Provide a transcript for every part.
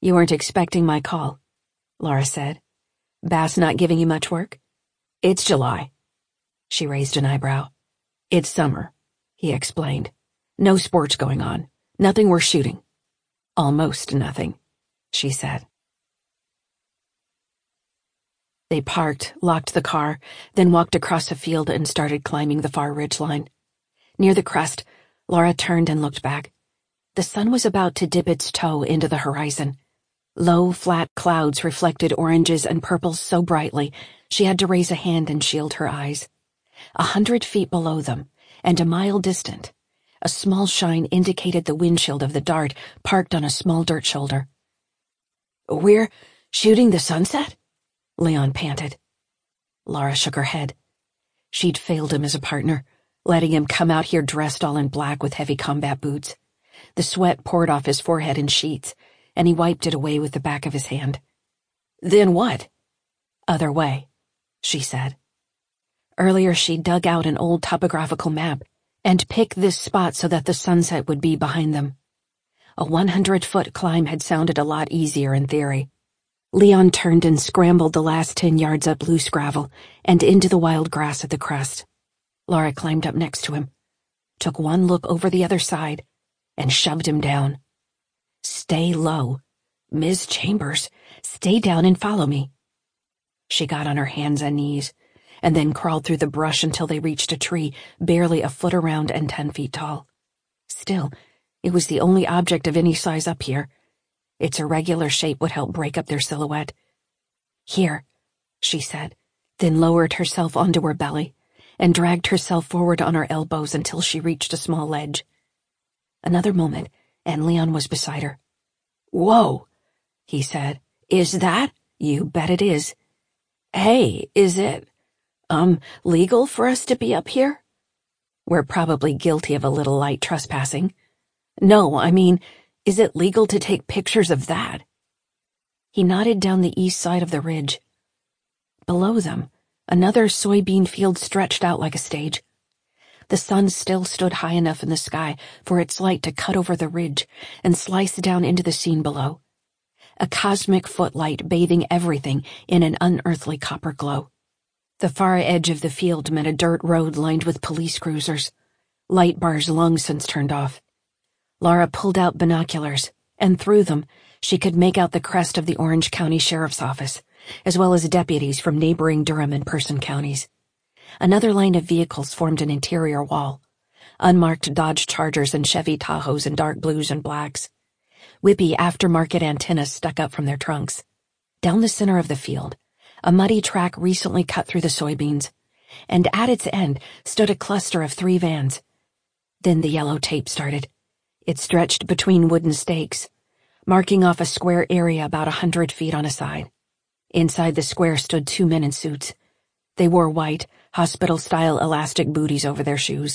You weren't expecting my call, Laura said. Bass not giving you much work? It's July. She raised an eyebrow. It's summer, he explained. No sports going on. Nothing worth shooting. Almost nothing, she said. They parked, locked the car, then walked across a field and started climbing the far ridgeline. Near the crest, Laura turned and looked back. The sun was about to dip its toe into the horizon. Low, flat clouds reflected oranges and purples so brightly she had to raise a hand and shield her eyes. 100 feet below them, and a mile distant, a small shine indicated the windshield of the Dart parked on a small dirt shoulder. We're shooting the sunset? Leon panted. Laura shook her head. She'd failed him as a partner, letting him come out here dressed all in black with heavy combat boots. The sweat poured off his forehead in sheets, and he wiped it away with the back of his hand. Then what? Other way, she said. Earlier she'd dug out an old topographical map and picked this spot so that the sunset would be behind them. A 100-foot climb had sounded a lot easier in theory. Leon turned and scrambled the last 10 yards up loose gravel and into the wild grass at the crest. Laura climbed up next to him, took one look over the other side, and shoved him down. Stay low. Ms. Chambers, stay down and follow me. She got on her hands and knees, and then crawled through the brush until they reached a tree barely a foot around and 10 feet tall. Still, it was the only object of any size up here. Its irregular shape would help break up their silhouette. Here, she said, then lowered herself onto her belly and dragged herself forward on her elbows until she reached a small ledge. Another moment, and Leon was beside her. Whoa, he said. Is that? You bet it is. Hey, is it, legal for us to be up here? We're probably guilty of a little light trespassing. No, I mean, is it legal to take pictures of that? He nodded down the east side of the ridge. Below them, another soybean field stretched out like a stage. The sun still stood high enough in the sky for its light to cut over the ridge and slice down into the scene below. A cosmic footlight bathing everything in an unearthly copper glow. The far edge of the field met a dirt road lined with police cruisers, light bars long since turned off. Laura pulled out binoculars, and through them she could make out the crest of the Orange County Sheriff's Office, as well as deputies from neighboring Durham and Person counties. Another line of vehicles formed an interior wall, unmarked Dodge Chargers and Chevy Tahoes in dark blues and blacks. Whippy aftermarket antennas stuck up from their trunks. Down the center of the field, a muddy track recently cut through the soybeans, and at its end stood a cluster of 3 vans. Then the yellow tape started. It stretched between wooden stakes, marking off a square area about 100 feet on a side. Inside the square stood 2 men in suits. They wore white, hospital-style elastic booties over their shoes.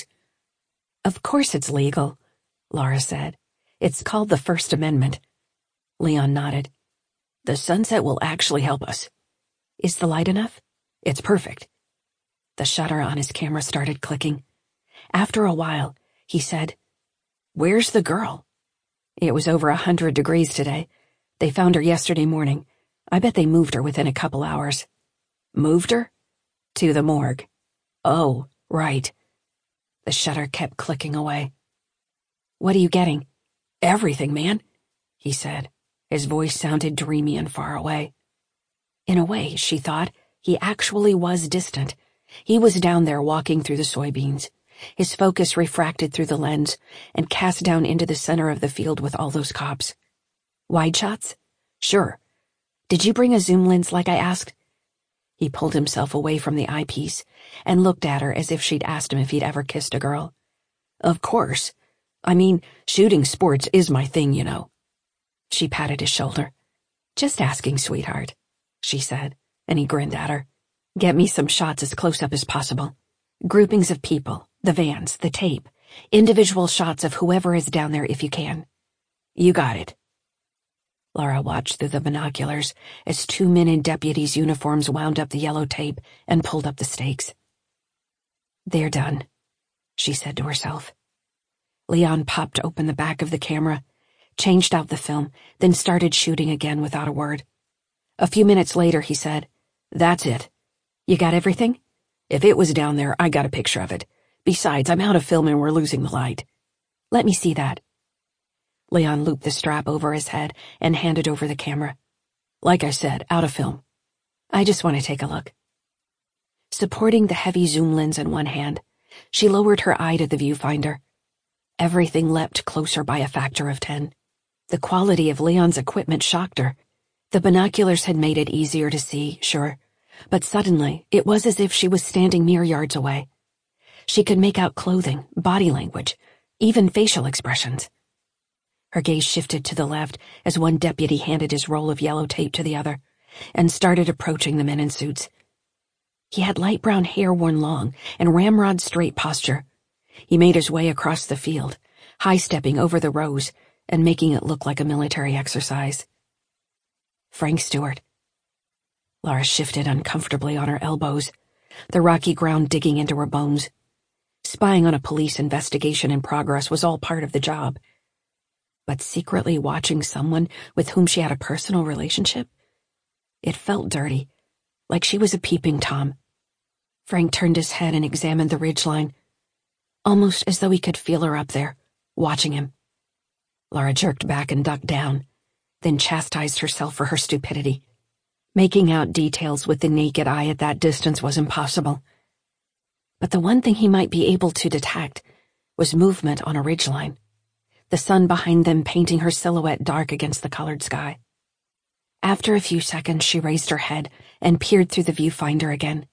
Of course it's legal, Laura said. It's called the First Amendment. Leon nodded. The sunset will actually help us. Is the light enough? It's perfect. The shutter on his camera started clicking. After a while, he said, Where's the girl? It was over 100 degrees today. They found her yesterday morning. I bet they moved her within a couple hours. Moved her? To the morgue. Oh, right. The shutter kept clicking away. What are you getting? Everything, man, he said. His voice sounded dreamy and far away. In a way, she thought, he actually was distant. He was down there walking through the soybeans. His focus refracted through the lens and cast down into the center of the field with all those cops. Wide shots? Sure. Did you bring a zoom lens like I asked? He pulled himself away from the eyepiece and looked at her as if she'd asked him if he'd ever kissed a girl. Of course. I mean, shooting sports is my thing, you know. She patted his shoulder. Just asking, sweetheart, she said, and he grinned at her. Get me some shots as close up as possible. Groupings of people, the vans, the tape, individual shots of whoever is down there if you can. You got it. Laura watched through the binoculars as 2 men in deputies' uniforms wound up the yellow tape and pulled up the stakes. They're done, she said to herself. Leon popped open the back of the camera, changed out the film, then started shooting again without a word. A few minutes later, he said, "That's it. You got everything? If it was down there, I got a picture of it. Besides, I'm out of film and we're losing the light." "Let me see that." Leon looped the strap over his head and handed over the camera. "Like I said, out of film. I just want to take a look." Supporting the heavy zoom lens in one hand, she lowered her eye to the viewfinder. Everything leapt closer by a factor of 10. The quality of Leon's equipment shocked her. The binoculars had made it easier to see, sure, but suddenly it was as if she was standing mere yards away. She could make out clothing, body language, even facial expressions. Her gaze shifted to the left as one deputy handed his roll of yellow tape to the other and started approaching the men in suits. He had light brown hair worn long and ramrod straight posture. He made his way across the field, high-stepping over the rows and making it look like a military exercise. Frank Stewart. Laura shifted uncomfortably on her elbows, the rocky ground digging into her bones. Spying on a police investigation in progress was all part of the job. But secretly watching someone with whom she had a personal relationship? It felt dirty, like she was a peeping Tom. Frank turned his head and examined the ridgeline, almost as though he could feel her up there, watching him. Laura jerked back and ducked down, then chastised herself for her stupidity. Making out details with the naked eye at that distance was impossible. But the one thing he might be able to detect was movement on a ridgeline, the sun behind them painting her silhouette dark against the colored sky. After a few seconds, she raised her head and peered through the viewfinder again.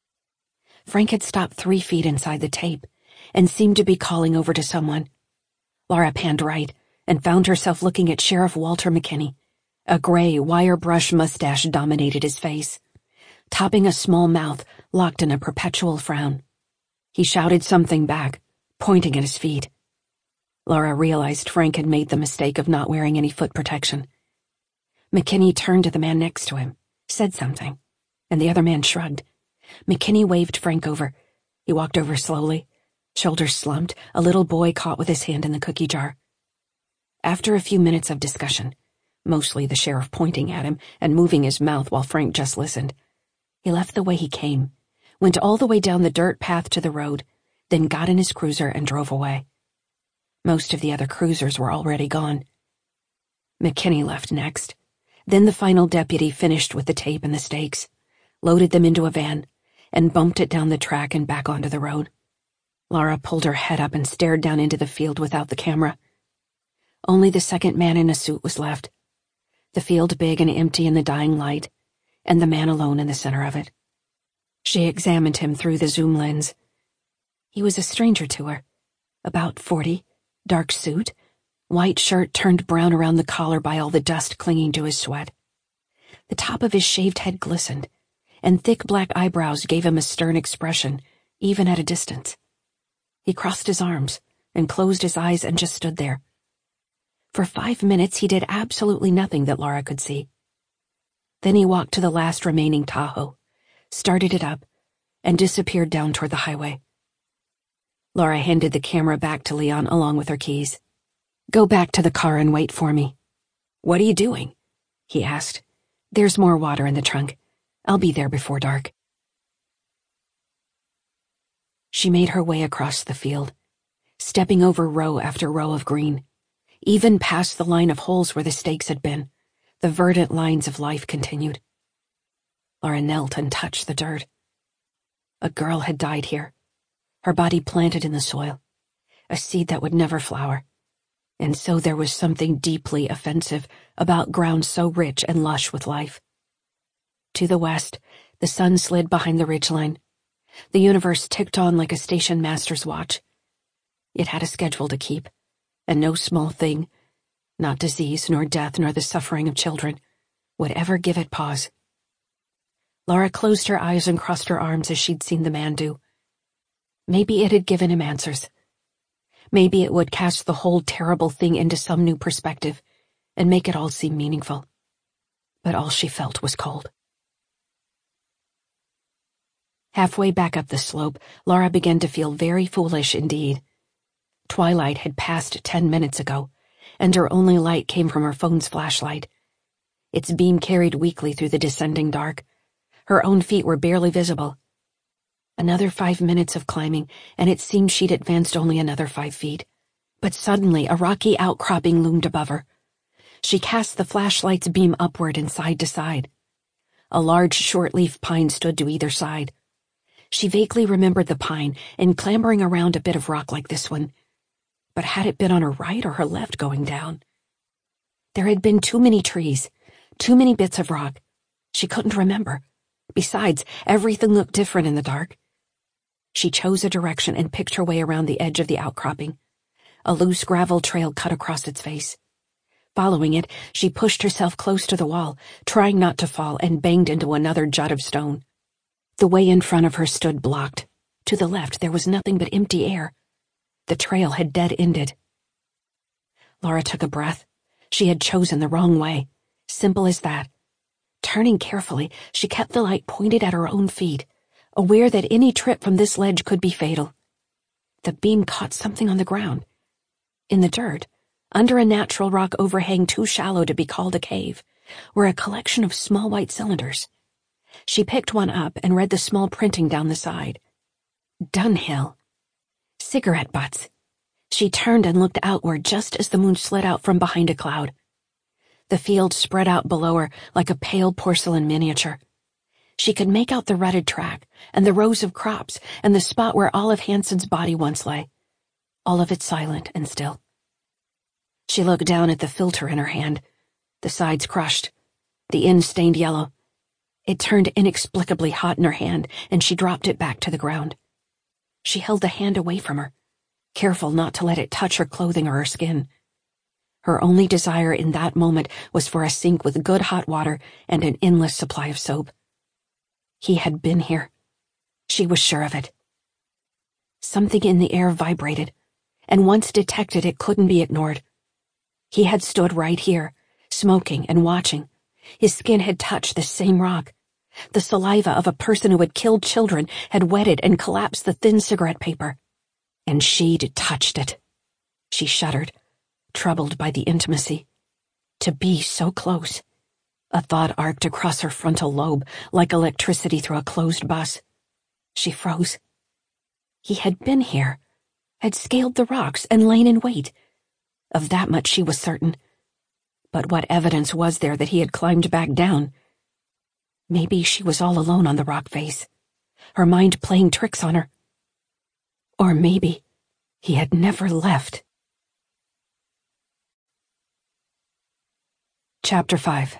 Frank had stopped 3 feet inside the tape and seemed to be calling over to someone. Laura panned right and found herself looking at Sheriff Walter McKinney. A gray, wire-brush mustache dominated his face, topping a small mouth locked in a perpetual frown. He shouted something back, pointing at his feet. Laura realized Frank had made the mistake of not wearing any foot protection. McKinney turned to the man next to him, said something, and the other man shrugged. McKinney waved Frank over. He walked over slowly, shoulders slumped, a little boy caught with his hand in the cookie jar. After a few minutes of discussion, mostly the sheriff pointing at him and moving his mouth while Frank just listened, he left the way he came, went all the way down the dirt path to the road, then got in his cruiser and drove away. Most of the other cruisers were already gone. McKinney left next. Then the final deputy finished with the tape and the stakes, loaded them into a van, and bumped it down the track and back onto the road. Laura pulled her head up and stared down into the field without the camera. Only the second man in a suit was left, the field big and empty in the dying light, and the man alone in the center of it. She examined him through the zoom lens. He was a stranger to her, about 40, dark suit, white shirt turned brown around the collar by all the dust clinging to his sweat. The top of his shaved head glistened, and thick black eyebrows gave him a stern expression, even at a distance. He crossed his arms and closed his eyes and just stood there. For 5 minutes he did absolutely nothing that Laura could see. Then he walked to the last remaining Tahoe, started it up, and disappeared down toward the highway. Laura handed the camera back to Leon along with her keys. "Go back to the car and wait for me." "What are you doing?" he asked. "There's more water in the trunk. I'll be there before dark." She made her way across the field, stepping over row after row of green. Even past the line of holes where the stakes had been, the verdant lines of life continued. Laura knelt and touched the dirt. A girl had died here, her body planted in the soil, a seed that would never flower. And so there was something deeply offensive about ground so rich and lush with life. To the west, the sun slid behind the ridgeline. The universe ticked on like a station master's watch. It had a schedule to keep, and no small thing, not disease nor death nor the suffering of children, would ever give it pause. Laura closed her eyes and crossed her arms as she'd seen the man do. Maybe it had given him answers. Maybe it would cast the whole terrible thing into some new perspective and make it all seem meaningful. But all she felt was cold. Halfway back up the slope, Laura began to feel very foolish indeed. Twilight had passed 10 minutes ago, and her only light came from her phone's flashlight. Its beam carried weakly through the descending dark. Her own feet were barely visible. Another 5 minutes of climbing, and it seemed she'd advanced only another 5 feet. But suddenly a rocky outcropping loomed above her. She cast the flashlight's beam upward and side to side. A large short-leaf pine stood to either side. She vaguely remembered the pine and clambering around a bit of rock like this one. But had it been on her right or her left going down? There had been too many trees, too many bits of rock. She couldn't remember. Besides, everything looked different in the dark. She chose a direction and picked her way around the edge of the outcropping. A loose gravel trail cut across its face. Following it, she pushed herself close to the wall, trying not to fall, and banged into another jut of stone. The way in front of her stood blocked. To the left, there was nothing but empty air. The trail had dead-ended. Laura took a breath. She had chosen the wrong way. Simple as that. Turning carefully, she kept the light pointed at her own feet, aware that any trip from this ledge could be fatal. The beam caught something on the ground. In the dirt, under a natural rock overhang too shallow to be called a cave, were a collection of small white cylinders. She picked one up and read the small printing down the side. Dunhill. Cigarette butts. She turned and looked outward just as the moon slid out from behind a cloud. The field spread out below her like a pale porcelain miniature. She could make out the rutted track, and the rows of crops, and the spot where Olive Hanson's body once lay. All of it silent and still. She looked down at the filter in her hand. The sides crushed, the end stained yellow. It turned inexplicably hot in her hand, and she dropped it back to the ground. She held the hand away from her, careful not to let it touch her clothing or her skin. Her only desire in that moment was for a sink with good hot water and an endless supply of soap. He had been here. She was sure of it. Something in the air vibrated, and once detected, it couldn't be ignored. He had stood right here, smoking and watching. His skin had touched the same rock. The saliva of a person who had killed children had wetted and collapsed the thin cigarette paper. And she'd touched it. She shuddered, troubled by the intimacy. To be so close. A thought arced across her frontal lobe like electricity through a closed bus. She froze. He had been here, had scaled the rocks and lain in wait. Of that much she was certain. But what evidence was there that he had climbed back down? Maybe she was all alone on the rock face, her mind playing tricks on her. Or maybe he had never left. Chapter 5.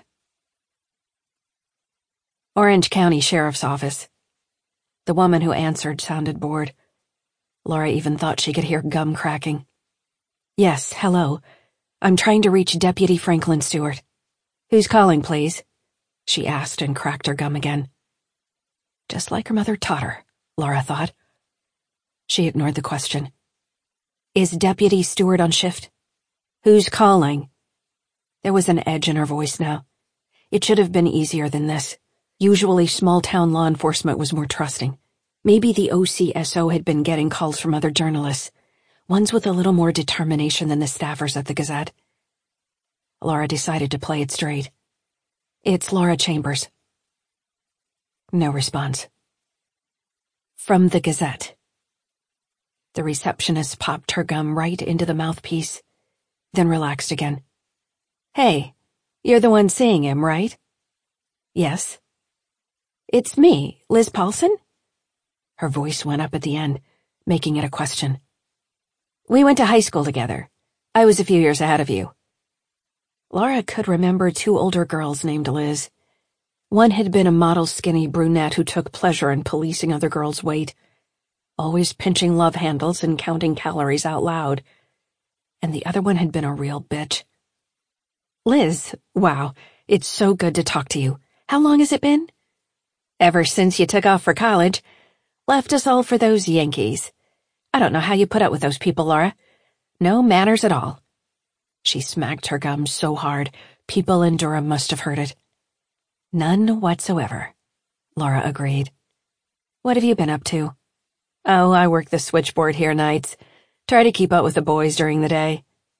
Orange County Sheriff's Office. The woman who answered sounded bored. Laura even thought she could hear gum cracking. Yes, hello. I'm trying to reach Deputy Franklin Stewart. Who's calling, please? She asked and cracked her gum again. Just like her mother taught her, Laura thought. She ignored the question. Is Deputy Stewart on shift? Who's calling? There was an edge in her voice now. It should have been easier than this. Usually small-town law enforcement was more trusting. Maybe the OCSO had been getting calls from other journalists, ones with a little more determination than the staffers at the Gazette. Laura decided to play it straight. It's Laura Chambers. No response. From the Gazette. The receptionist popped her gum right into the mouthpiece, then relaxed again. Hey, you're the one seeing him, right? Yes. It's me, Liz Paulson? Her voice went up at the end, making it a question. We went to high school together. I was a few years ahead of you. Laura could remember 2 older girls named Liz. One had been a model skinny brunette who took pleasure in policing other girls' weight, always pinching love handles and counting calories out loud. And the other one had been a real bitch. Liz, wow, it's so good to talk to you. How long has it been? Ever since you took off for college. Left us all for those Yankees. I don't know how you put up with those people, Laura. No manners at all. She smacked her gum so hard, people in Durham must have heard it. None whatsoever, Laura agreed. What have you been up to? Oh, I work the switchboard here nights. Try to keep up with the boys during the day.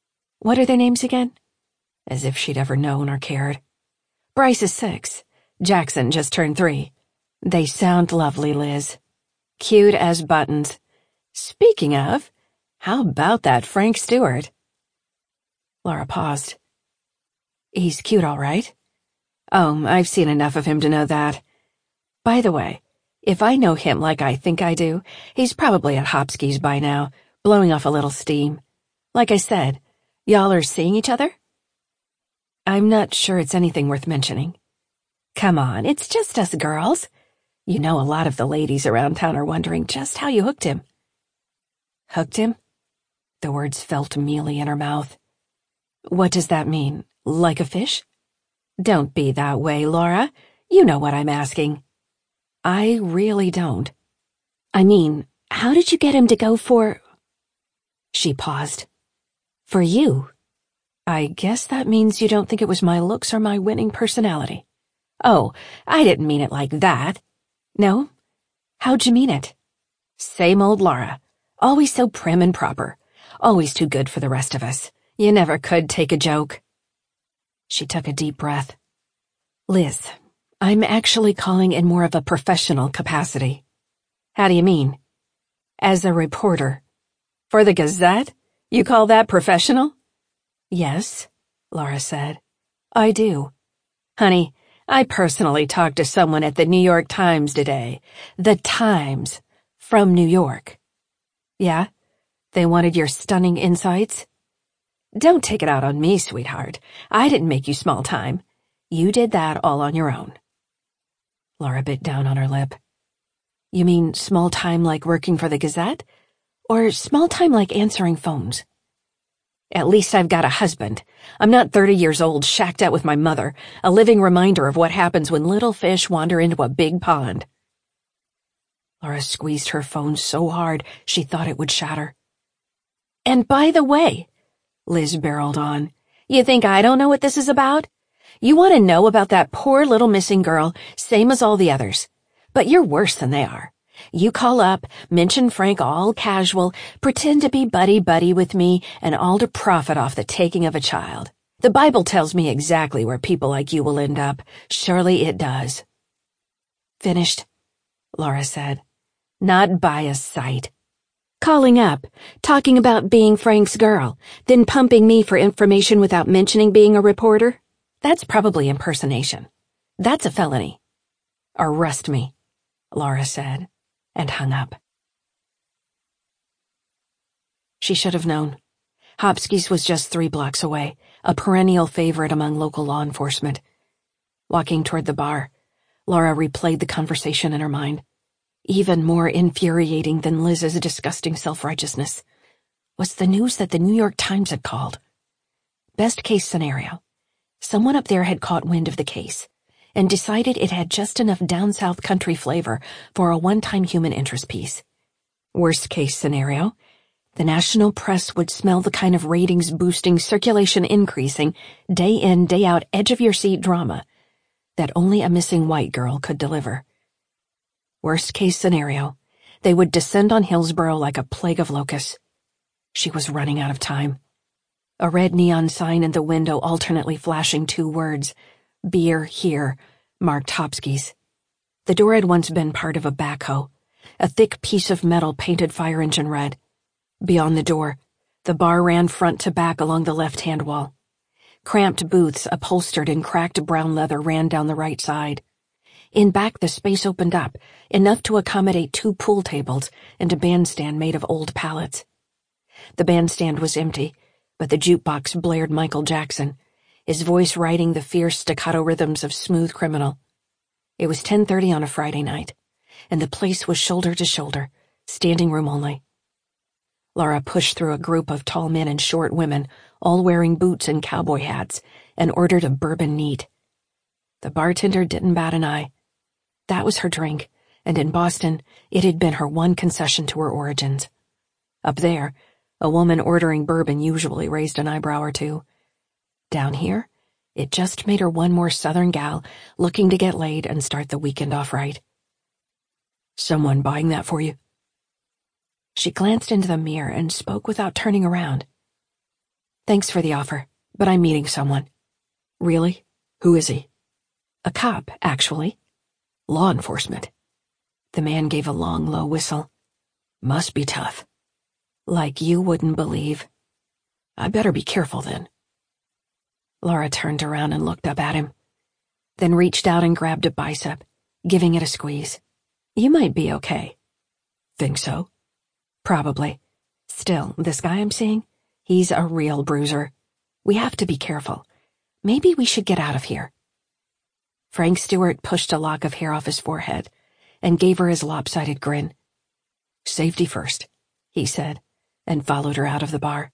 What are their names again? As if she'd ever known or cared. Bryce is 6. Jackson just turned 3. They sound lovely, Liz. Cute as buttons. Speaking of, how about that Frank Stewart? Laura paused. He's cute, all right. Oh, I've seen enough of him to know that. By the way, if I know him like I think I do, he's probably at Hopsky's by now, blowing off a little steam. Like I said, y'all are seeing each other? I'm not sure it's anything worth mentioning. Come on, it's just us girls. You know a lot of the ladies around town are wondering just how you hooked him. Hooked him? The words felt mealy in her mouth. What does that mean? Like a fish? Don't be that way, Laura. You know what I'm asking. I really don't. I mean, how did you get him to go for... She paused. For you? I guess that means you don't think it was my looks or my winning personality. Oh, I didn't mean it like that. No? How'd you mean it? Same old Laura. Always so prim and proper. Always too good for the rest of us. You never could take a joke. She took a deep breath. Liz, I'm actually calling in more of a professional capacity. How do you mean? As a reporter. For the Gazette? You call that professional? Yes, Laura said. I do. Honey, I personally talked to someone at the New York Times today. The Times. From New York. Yeah? They wanted your stunning insights? Don't take it out on me, sweetheart. I didn't make you small time. You did that all on your own. Laura bit down on her lip. You mean small time like working for the Gazette? Or small time like answering phones? At least I've got a husband. I'm not 30 years old, shacked out with my mother, a living reminder of what happens when little fish wander into a big pond. Laura squeezed her phone so hard she thought it would shatter. And by the way, Liz barreled on, you think I don't know what this is about? You want to know about that poor little missing girl, same as all the others. But you're worse than they are. You call up, mention Frank all casual, pretend to be buddy-buddy with me, and all to profit off the taking of a child. The Bible tells me exactly where people like you will end up. Surely it does. Finished, Laura said. Not by a sight. Calling up, talking about being Frank's girl, then pumping me for information without mentioning being a reporter? That's probably impersonation. That's a felony. Arrest me, Laura said, and hung up. She should have known. Hopsky's was just 3 blocks away, a perennial favorite among local law enforcement. Walking toward the bar, Laura replayed the conversation in her mind. Even more infuriating than Liz's disgusting self-righteousness was the news that the New York Times had called. Best case scenario. Someone up there had caught wind of the case and decided it had just enough down-south country flavor for a one-time human interest piece. Worst case scenario. The national press would smell the kind of ratings-boosting, circulation-increasing, day-in, day-out, edge-of-your-seat drama that only a missing white girl could deliver. Worst case scenario, they would descend on Hillsborough like a plague of locusts. She was running out of time. A red neon sign in the window alternately flashing 2 words, Beer Here, marked Hopsky's. The door had once been part of a backhoe, a thick piece of metal painted fire engine red. Beyond the door, the bar ran front to back along the left-hand wall. Cramped booths upholstered in cracked brown leather ran down the right side. In back, the space opened up, enough to accommodate 2 pool tables and a bandstand made of old pallets. The bandstand was empty, but the jukebox blared Michael Jackson, his voice writing the fierce staccato rhythms of Smooth Criminal. It was 10:30 on a Friday night, and the place was shoulder to shoulder, standing room only. Laura pushed through a group of tall men and short women, all wearing boots and cowboy hats, and ordered a bourbon neat. The bartender didn't bat an eye. That was her drink, and in Boston, it had been her one concession to her origins. Up there, a woman ordering bourbon usually raised an eyebrow or 2. Down here, it just made her one more Southern gal looking to get laid and start the weekend off right. Someone buying that for you? She glanced into the mirror and spoke without turning around. Thanks for the offer, but I'm meeting someone. Really? Who is he? A cop, actually. Law enforcement. The man gave a long, low whistle. Must be tough. Like you wouldn't believe. I better be careful then. Laura turned around and looked up at him, then reached out and grabbed a bicep, giving it a squeeze. You might be okay. Think so? Probably. Still, this guy I'm seeing, he's a real bruiser. We have to be careful. Maybe we should get out of here. Frank Stewart pushed a lock of hair off his forehead and gave her his lopsided grin. Safety first, he said, and followed her out of the bar.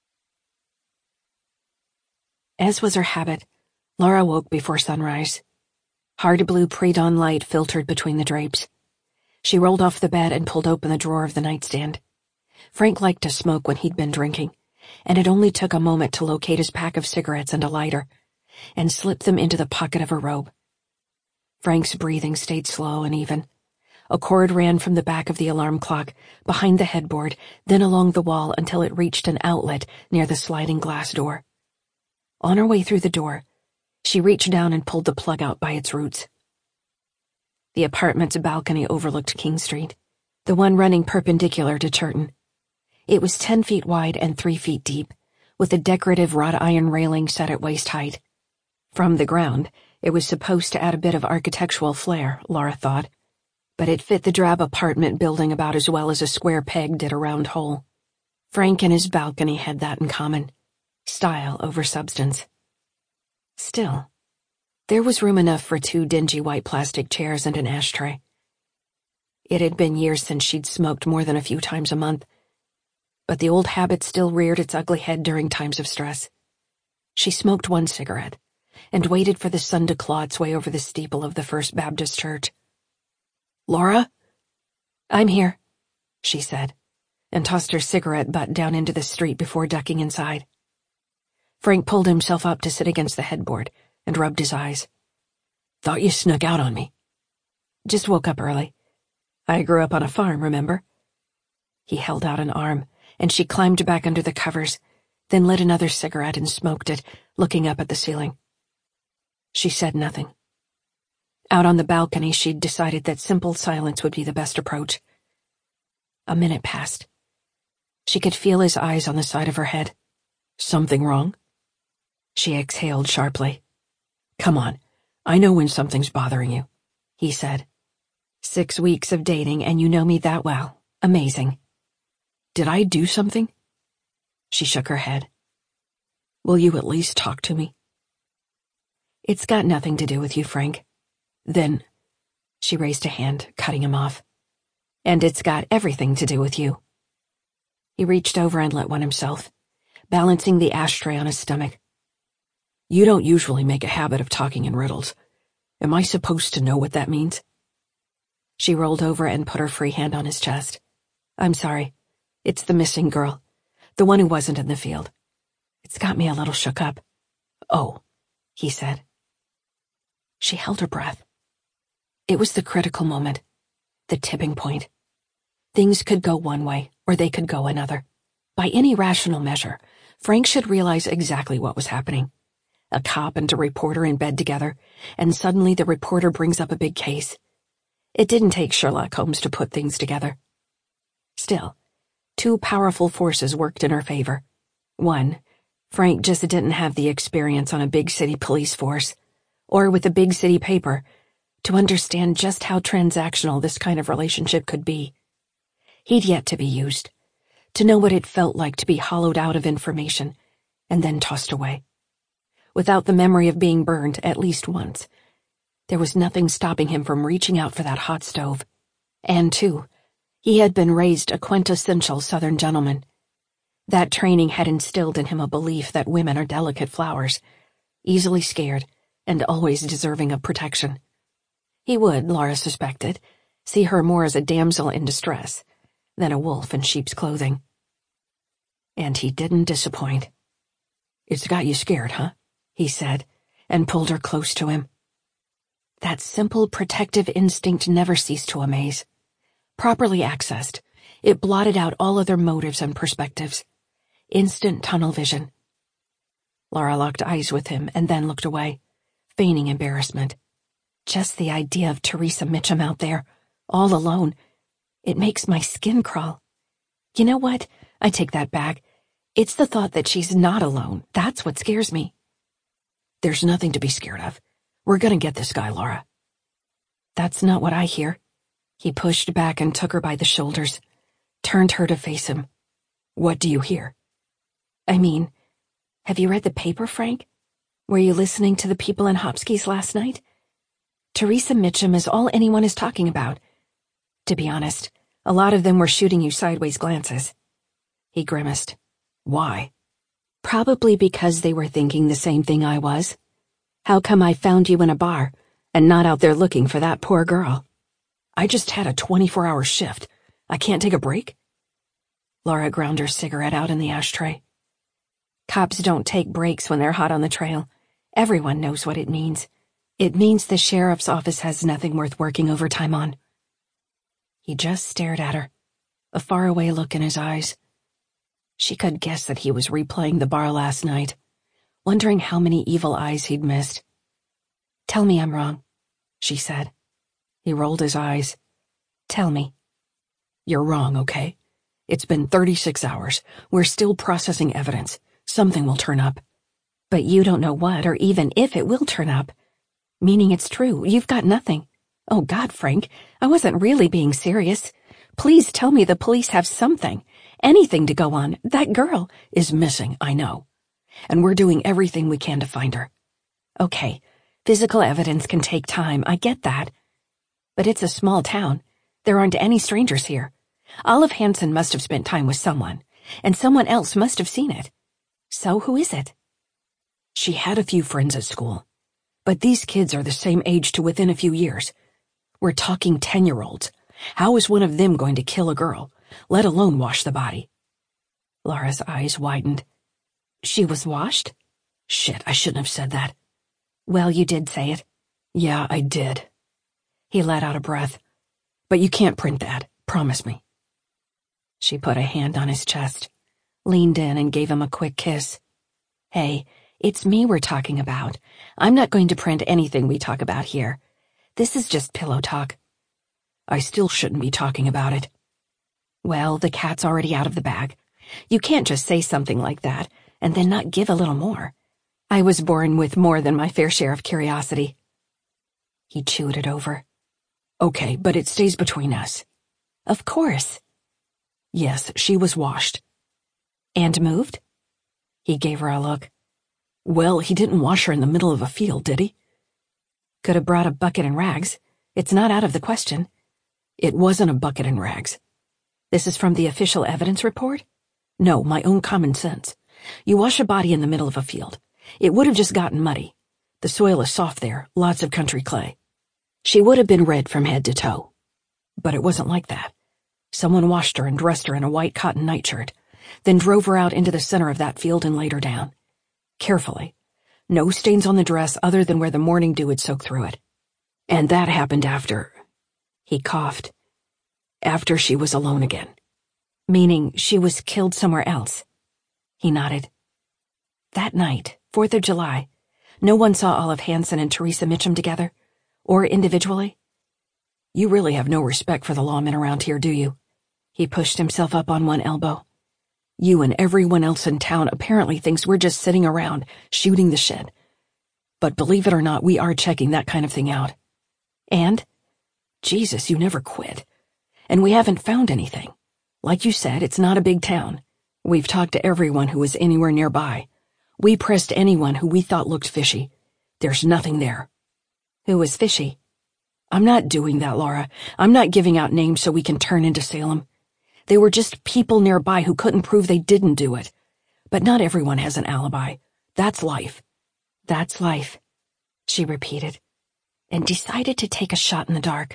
As was her habit, Laura woke before sunrise. Hard blue pre-dawn light filtered between the drapes. She rolled off the bed and pulled open the drawer of the nightstand. Frank liked to smoke when he'd been drinking, and it only took a moment to locate his pack of cigarettes and a lighter, and slip them into the pocket of her robe. Frank's breathing stayed slow and even. A cord ran from the back of the alarm clock, behind the headboard, then along the wall until it reached an outlet near the sliding glass door. On her way through the door, she reached down and pulled the plug out by its roots. The apartment's balcony overlooked King Street, the one running perpendicular to Churton. It was 10 feet wide and 3 feet deep, with a decorative wrought iron railing set at waist height. From the ground, it was supposed to add a bit of architectural flair, Laura thought, but it fit the drab apartment building about as well as a square peg did a round hole. Frank and his balcony had that in common. Style over substance. Still, there was room enough for 2 dingy white plastic chairs and an ashtray. It had been years since she'd smoked more than a few times a month, but the old habit still reared its ugly head during times of stress. She smoked 1 cigarette and waited for the sun to claw its way over the steeple of the First Baptist Church. Laura? I'm here, she said, and tossed her cigarette butt down into the street before ducking inside. Frank pulled himself up to sit against the headboard and rubbed his eyes. Thought you snuck out on me. Just woke up early. I grew up on a farm, remember? He held out an arm, and she climbed back under the covers, then lit another cigarette and smoked it, looking up at the ceiling. She said nothing. Out on the balcony, she'd decided that simple silence would be the best approach. A minute passed. She could feel his eyes on the side of her head. Something wrong? She exhaled sharply. Come on, I know when something's bothering you, he said. 6 weeks of dating and you know me that well. Amazing. Did I do something? She shook her head. Will you at least talk to me? It's got nothing to do with you, Frank. Then, she raised a hand, cutting him off. And it's got everything to do with you. He reached over and lit one himself, balancing the ashtray on his stomach. You don't usually make a habit of talking in riddles. Am I supposed to know what that means? She rolled over and put her free hand on his chest. I'm sorry. It's the missing girl. The one who wasn't in the field. It's got me a little shook up. Oh, he said. She held her breath. It was the critical moment, the tipping point. Things could go one way, or they could go another. By any rational measure, Frank should realize exactly what was happening. A cop and a reporter in bed together, and suddenly the reporter brings up a big case. It didn't take Sherlock Holmes to put things together. Still, 2 powerful forces worked in her favor. 1, Frank just didn't have the experience on a big city police force, or with a big city paper, to understand just how transactional this kind of relationship could be. He'd yet to be used, to know what it felt like to be hollowed out of information, and then tossed away. Without the memory of being burned at least once, there was nothing stopping him from reaching out for that hot stove. And 2, he had been raised a quintessential Southern gentleman. That training had instilled in him a belief that women are delicate flowers, easily scared, and always deserving of protection. He would, Laura suspected, see her more as a damsel in distress than a wolf in sheep's clothing. And he didn't disappoint. It's got you scared, huh? He said, and pulled her close to him. That simple protective instinct never ceased to amaze. Properly accessed, it blotted out all other motives and perspectives. Instant tunnel vision, Laura locked eyes with him and then looked away, feigning embarrassment. Just the idea of Teresa Mitchum out there, all alone, it makes my skin crawl. You know what? I take that back. It's the thought that she's not alone. That's what scares me. There's nothing to be scared of. We're gonna get this guy, Laura. That's not what I hear. He pushed back and took her by the shoulders, turned her to face him. What do you hear? I mean, have you read the paper, Frank? Were you listening to the people in Hopsky's last night? Teresa Mitchum is all anyone is talking about. To be honest, a lot of them were shooting you sideways glances. He grimaced. Why? Probably because they were thinking the same thing I was. How come I found you in a bar and not out there looking for that poor girl? I just had a 24-hour shift. I can't take a break? Laura ground her cigarette out in the ashtray. Cops don't take breaks when they're hot on the trail. Everyone knows what it means. It means the sheriff's office has nothing worth working overtime on. He just stared at her, a faraway look in his eyes. She could guess that he was replaying the bar last night, wondering how many evil eyes he'd missed. "Tell me I'm wrong," she said. He rolled his eyes. "Tell me." You're wrong, okay? It's been 36 hours. We're still processing evidence. Something will turn up. But you don't know what or even if it will turn up. Meaning it's true. You've got nothing. Oh, God, Frank, I wasn't really being serious. Please tell me the police have something. Anything to go on. That girl is missing, I know. And we're doing everything we can to find her. Okay, physical evidence can take time. I get that. But it's a small town. There aren't any strangers here. Olive Hansen must have spent time with someone, and someone else must have seen it. So who is it? She had a few friends at school. But these kids are the same age to within a few years. We're talking 10-year-olds. How is one of them going to kill a girl, let alone wash the body? Laura's eyes widened. She was washed? Shit, I shouldn't have said that. Well, you did say it. Yeah, I did. He let out a breath. But you can't print that. Promise me. She put a hand on his chest, leaned in and gave him a quick kiss. Hey, it's me we're talking about. I'm not going to print anything we talk about here. This is just pillow talk. I still shouldn't be talking about it. Well, the cat's already out of the bag. You can't just say something like that and then not give a little more. I was born with more than my fair share of curiosity. He chewed it over. Okay, but it stays between us. Of course. Yes, she was washed. And moved? He gave her a look. Well, he didn't wash her in the middle of a field, did he? Could have brought a bucket and rags. It's not out of the question. It wasn't a bucket and rags. This is from the official evidence report? No, my own common sense. You wash a body in the middle of a field. It would have just gotten muddy. The soil is soft there, lots of country clay. She would have been red from head to toe. But it wasn't like that. Someone washed her and dressed her in a white cotton nightshirt, then drove her out into the center of that field and laid her down. Carefully. No stains on the dress other than where the morning dew had soaked through it. And that happened after... He coughed. After she was alone again. Meaning she was killed somewhere else? He nodded. That night, 4th of July, no one saw Olive Hansen and Teresa Mitchum together? Or individually? You really have no respect for the lawmen around here, do you? He pushed himself up on one elbow. You and everyone else in town apparently thinks we're just sitting around, shooting the shit. But believe it or not, we are checking that kind of thing out. And? Jesus, you never quit. And we haven't found anything. Like you said, it's not a big town. We've talked to everyone who was anywhere nearby. We pressed anyone who we thought looked fishy. There's nothing there. Who was fishy? I'm not doing that, Laura. I'm not giving out names so we can turn into Salem. They were just people nearby who couldn't prove they didn't do it. But not everyone has an alibi. That's life. That's life, she repeated, and decided to take a shot in the dark.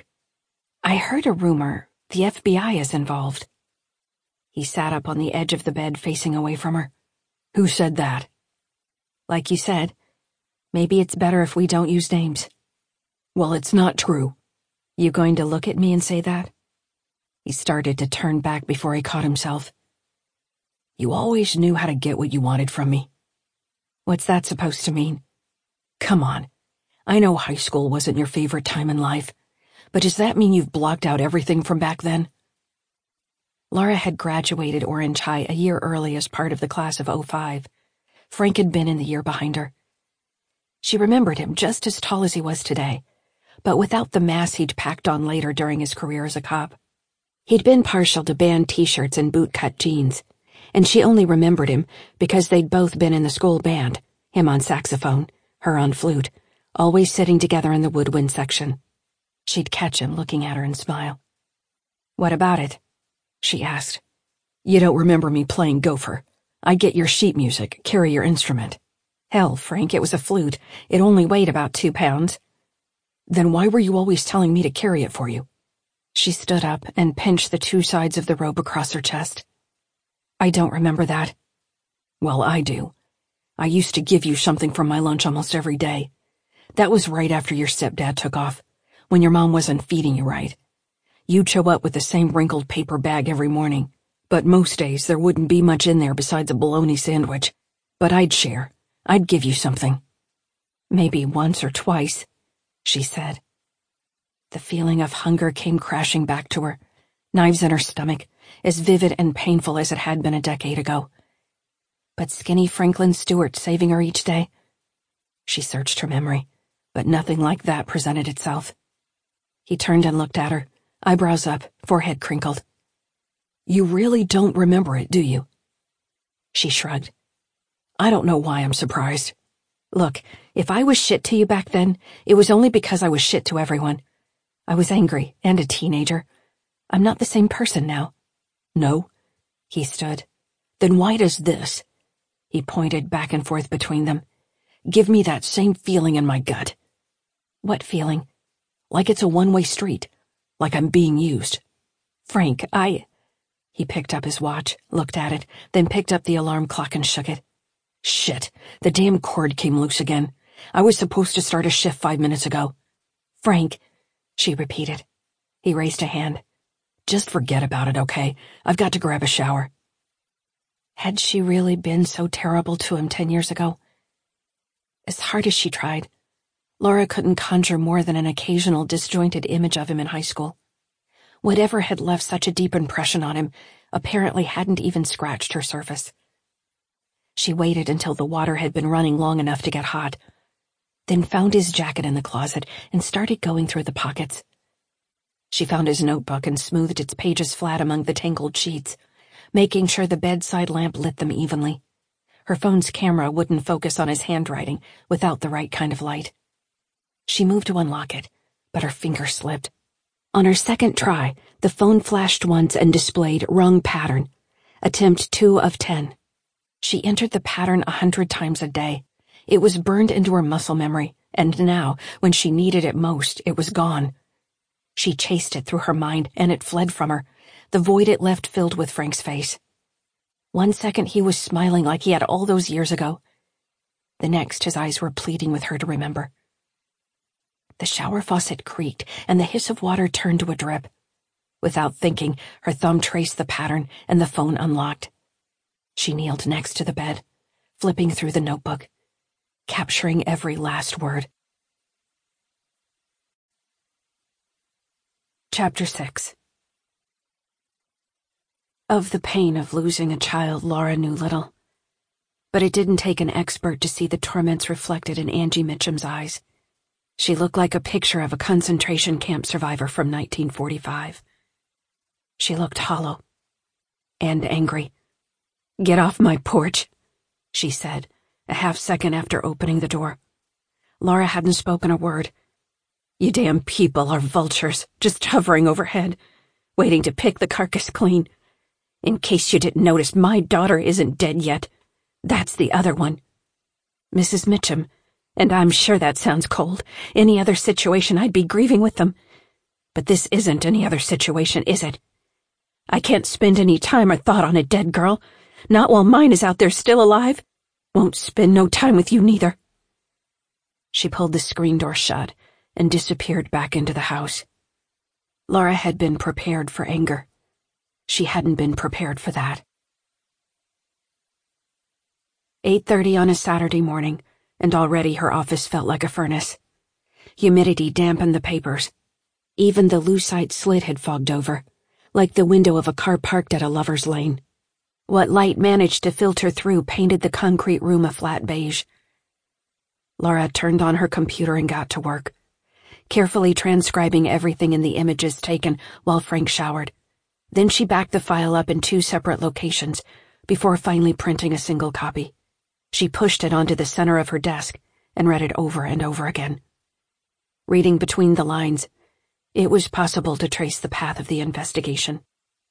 I heard a rumor the FBI is involved. He sat up on the edge of the bed facing away from her. Who said that? Like you said, maybe it's better if we don't use names. Well, it's not true. You going to look at me and say that? He started to turn back before he caught himself. You always knew how to get what you wanted from me. What's that supposed to mean? Come on. I know high school wasn't your favorite time in life, but does that mean you've blocked out everything from back then? Laura had graduated Orange High a year early as part of the class of '05. Frank had been in the year behind her. She remembered him just as tall as he was today, but without the mass he'd packed on later during his career as a cop. He'd been partial to band t-shirts and boot-cut jeans, and she only remembered him because they'd both been in the school band, him on saxophone, her on flute, always sitting together in the woodwind section. She'd catch him looking at her and smile. "What about it?" she asked. "You don't remember me playing gopher. I get your sheet music, carry your instrument." "Hell, Frank, it was a flute. It only weighed about 2 pounds. "Then why were you always telling me to carry it for you?" She stood up and pinched the 2 sides of the robe across her chest. "I don't remember that." "Well, I do. I used to give you something from my lunch almost every day. That was right after your stepdad took off, when your mom wasn't feeding you right. You'd show up with the same wrinkled paper bag every morning, but most days there wouldn't be much in there besides a bologna sandwich. But I'd share. I'd give you something." "Maybe once or twice," she said. The feeling of hunger came crashing back to her, knives in her stomach, as vivid and painful as it had been a decade ago. But skinny Franklin Stewart saving her each day? She searched her memory, but nothing like that presented itself. He turned and looked at her, eyebrows up, forehead crinkled. "You really don't remember it, do you?" She shrugged. "I don't know why I'm surprised. Look, if I was shit to you back then, it was only because I was shit to everyone. I was angry and a teenager. I'm not the same person now." "No?" He stood. "Then why does this?" He pointed back and forth between them. "Give me that same feeling in my gut." "What feeling?" "Like it's a one-way street. Like I'm being used." "Frank, He picked up his watch, looked at it, then picked up the alarm clock and shook it. "Shit, the damn cord came loose again. I was supposed to start a shift 5 minutes ago." "Frank," she repeated. He raised a hand. "Just forget about it, okay? I've got to grab a shower." Had she really been so terrible to him 10 years ago? As hard as she tried, Laura couldn't conjure more than an occasional disjointed image of him in high school. Whatever had left such a deep impression on him apparently hadn't even scratched her surface. She waited until the water had been running long enough to get hot, then found his jacket in the closet and started going through the pockets. She found his notebook and smoothed its pages flat among the tangled sheets, making sure the bedside lamp lit them evenly. Her phone's camera wouldn't focus on his handwriting without the right kind of light. She moved to unlock it, but her finger slipped. On her second try, the phone flashed once and displayed wrong pattern. Attempt 2 of 10. She entered the pattern 100 times a day. It was burned into her muscle memory, and now, when she needed it most, it was gone. She chased it through her mind, and it fled from her, the void it left filled with Frank's face. 1 second he was smiling like he had all those years ago. The next his eyes were pleading with her to remember. The shower faucet creaked, and the hiss of water turned to a drip. Without thinking, her thumb traced the pattern, and the phone unlocked. She kneeled next to the bed, flipping through the notebook, capturing every last word. Chapter 6. Of the pain of losing a child, Laura knew little. But it didn't take an expert to see the torments reflected in Angie Mitchum's eyes. She looked like a picture of a concentration camp survivor from 1945. She looked hollow and angry. "Get off my porch," she said, a half-second after opening the door. Laura hadn't spoken a word. "You damn people are vultures, just hovering overhead, waiting to pick the carcass clean. In case you didn't notice, my daughter isn't dead yet. That's the other one. Mrs. Mitchum, and I'm sure that sounds cold. Any other situation I'd be grieving with them. But this isn't any other situation, is it? I can't spend any time or thought on a dead girl, not while mine is out there still alive. Won't spend no time with you neither." She pulled the screen door shut and disappeared back into the house. Laura had been prepared for anger. She hadn't been prepared for that. 8:30 on a Saturday morning, and already her office felt like a furnace. Humidity dampened the papers. Even the lucite slit had fogged over, like the window of a car parked at a lover's lane. What light managed to filter through painted the concrete room a flat beige. Laura turned on her computer and got to work, carefully transcribing everything in the images taken while Frank showered. Then she backed the file up in 2 separate locations before finally printing a single copy. She pushed it onto the center of her desk and read it over and over again. Reading between the lines, it was possible to trace the path of the investigation.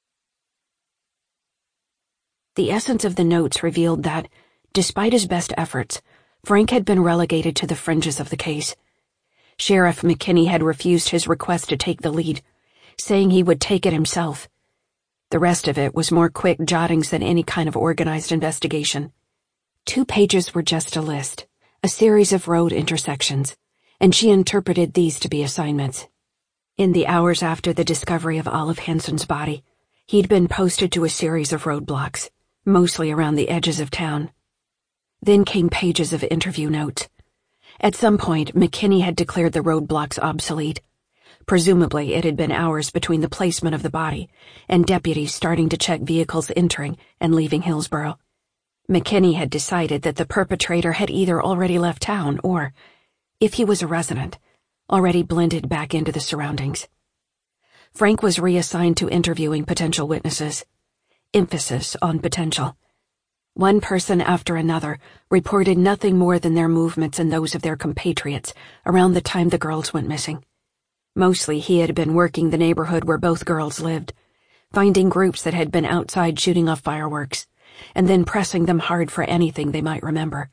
The essence of the notes revealed that, despite his best efforts, Frank had been relegated to the fringes of the case. Sheriff McKinney had refused his request to take the lead, saying he would take it himself. The rest of it was more quick jottings than any kind of organized investigation. 2 pages were just a list, a series of road intersections, and she interpreted these to be assignments. In the hours after the discovery of Olive Hanson's body, he'd been posted to a series of roadblocks, mostly around the edges of town. Then came pages of interview notes. At some point, McKinney had declared the roadblocks obsolete. Presumably, it had been hours between the placement of the body and deputies starting to check vehicles entering and leaving Hillsborough. McKinney had decided that the perpetrator had either already left town or, if he was a resident, already blended back into the surroundings. Frank was reassigned to interviewing potential witnesses. Emphasis on potential. One person after another reported nothing more than their movements and those of their compatriots around the time the girls went missing. Mostly he had been working the neighborhood where both girls lived, finding groups that had been outside shooting off fireworks, and then pressing them hard for anything they might remember.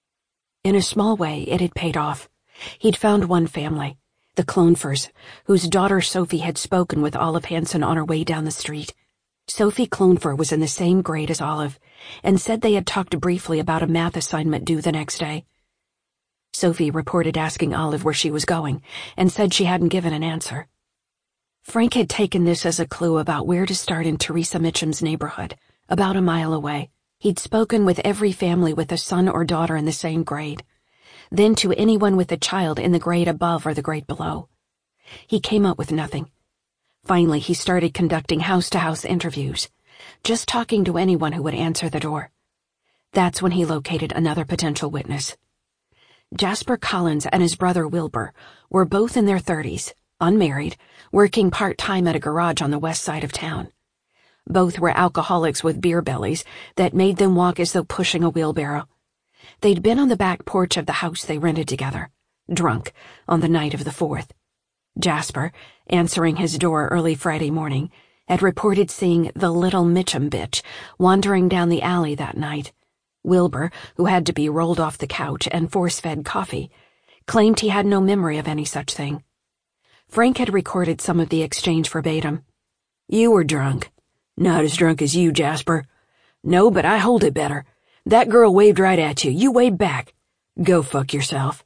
In a small way, it had paid off. He'd found one family, the Clonfers, whose daughter Sophie had spoken with Olive Hanson on her way down the street. Sophie Clonfer was in the same grade as Olive, and said they had talked briefly about a math assignment due the next day. Sophie reported asking Olive where she was going, and said she hadn't given an answer. Frank had taken this as a clue about where to start in Teresa Mitchum's neighborhood, about a mile away. He'd spoken with every family with a son or daughter in the same grade, then to anyone with a child in the grade above or the grade below. He came up with nothing. Finally, he started conducting house-to-house interviews, just talking to anyone who would answer the door. That's when he located another potential witness. Jasper Collins and his brother Wilbur were both in their 30s, unmarried, working part-time at a garage on the west side of town. Both were alcoholics with beer bellies that made them walk as though pushing a wheelbarrow. They'd been on the back porch of the house they rented together, drunk, on the night of the 4th. Jasper, answering his door early Friday morning, had reported seeing the little Mitchum bitch wandering down the alley that night. Wilbur, who had to be rolled off the couch and force-fed coffee, claimed he had no memory of any such thing. Frank had recorded some of the exchange verbatim. "You were drunk. Not as drunk as you, Jasper. No, but I hold it better. That girl waved right at you. You waved back. Go fuck yourself."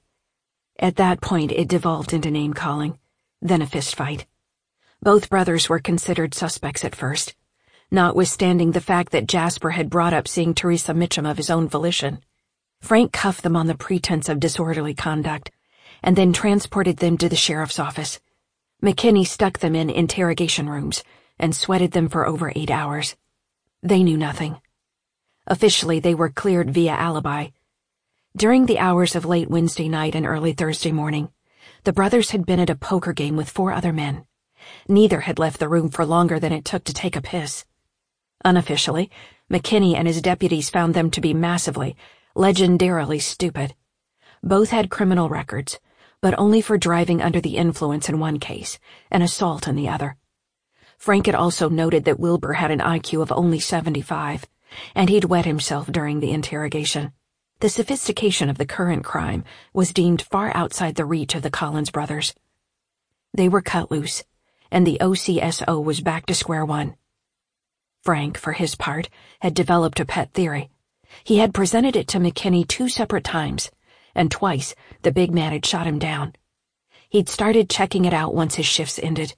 At that point, it devolved into name-calling, then a fistfight. Both brothers were considered suspects at first, notwithstanding the fact that Jasper had brought up seeing Teresa Mitchum of his own volition. Frank cuffed them on the pretense of disorderly conduct, and then transported them to the sheriff's office. McKinney stuck them in interrogation rooms and sweated them for over 8 hours. They knew nothing. Officially, they were cleared via alibi. During the hours of late Wednesday night and early Thursday morning, the brothers had been at a poker game with 4 other men. Neither had left the room for longer than it took to take a piss. Unofficially, McKinney and his deputies found them to be massively, legendarily stupid. Both had criminal records, but only for driving under the influence in one case, and assault in the other. Frank had also noted that Wilbur had an IQ of only 75, and he'd wet himself during the interrogation. The sophistication of the current crime was deemed far outside the reach of the Collins brothers. They were cut loose, and the OCSO was back to square one. Frank, for his part, had developed a pet theory. He had presented it to McKinney 2 separate times, and twice the big man had shot him down. He'd started checking it out once his shifts ended.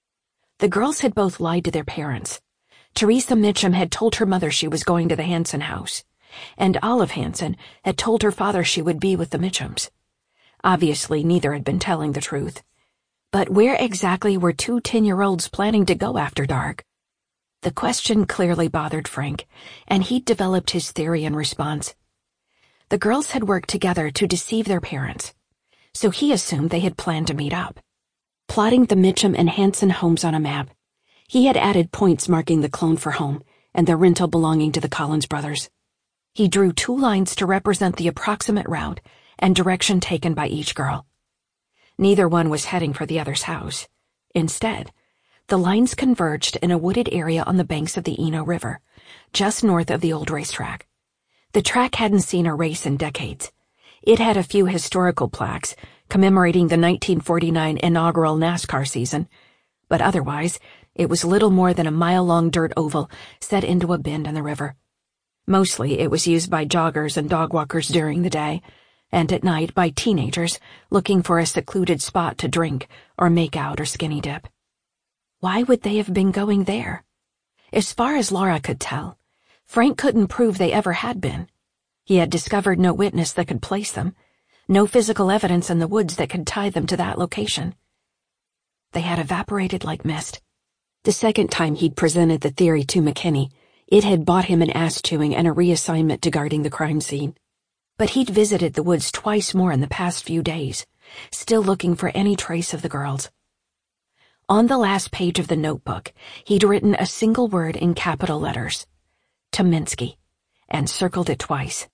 The girls had both lied to their parents. Teresa Mitchum had told her mother she was going to the Hanson house, and Olive Hansen had told her father she would be with the Mitchums. Obviously, neither had been telling the truth. But where exactly were two 10-year-olds planning to go after dark? The question clearly bothered Frank, and he'd developed his theory in response. The girls had worked together to deceive their parents, so he assumed they had planned to meet up. Plotting the Mitchum and Hansen homes on a map, he had added points marking the Clonefer home and the rental belonging to the Collins brothers. He drew 2 lines to represent the approximate route and direction taken by each girl. Neither one was heading for the other's house. Instead, the lines converged in a wooded area on the banks of the Eno River, just north of the old racetrack. The track hadn't seen a race in decades. It had a few historical plaques commemorating the 1949 inaugural NASCAR season, but otherwise, it was little more than a mile-long dirt oval set into a bend in the river. Mostly, it was used by joggers and dog walkers during the day, and at night by teenagers looking for a secluded spot to drink or make out or skinny dip. Why would they have been going there? As far as Laura could tell, Frank couldn't prove they ever had been. He had discovered no witness that could place them, no physical evidence in the woods that could tie them to that location. They had evaporated like mist. The second time he'd presented the theory to McKinney, it had bought him an ass-chewing and a reassignment to guarding the crime scene. But he'd visited the woods twice more in the past few days, still looking for any trace of the girls. On the last page of the notebook, he'd written a single word in capital letters, Tominski, and circled it twice.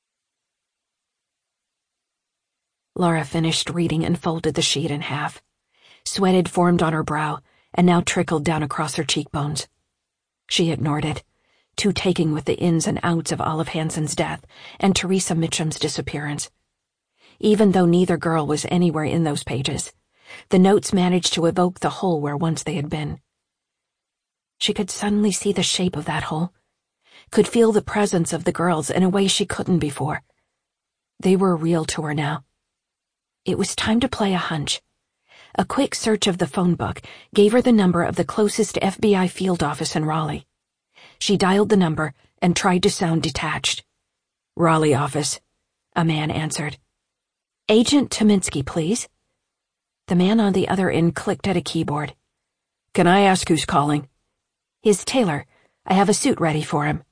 Laura finished reading and folded the sheet in half. Sweat had formed on her brow and now trickled down across her cheekbones. She ignored it, too taken with the ins and outs of Olive Hansen's death and Teresa Mitchum's disappearance. Even though neither girl was anywhere in those pages, the notes managed to evoke the hole where once they had been. She could suddenly see the shape of that hole, could feel the presence of the girls in a way she couldn't before. They were real to her now. It was time to play a hunch. A quick search of the phone book gave her the number of the closest FBI field office in Raleigh. She dialed the number and tried to sound detached. "Raleigh office," a man answered. "Agent Tominski, please." The man on the other end clicked at a keyboard. "Can I ask who's calling?" "His tailor. I have a suit ready for him."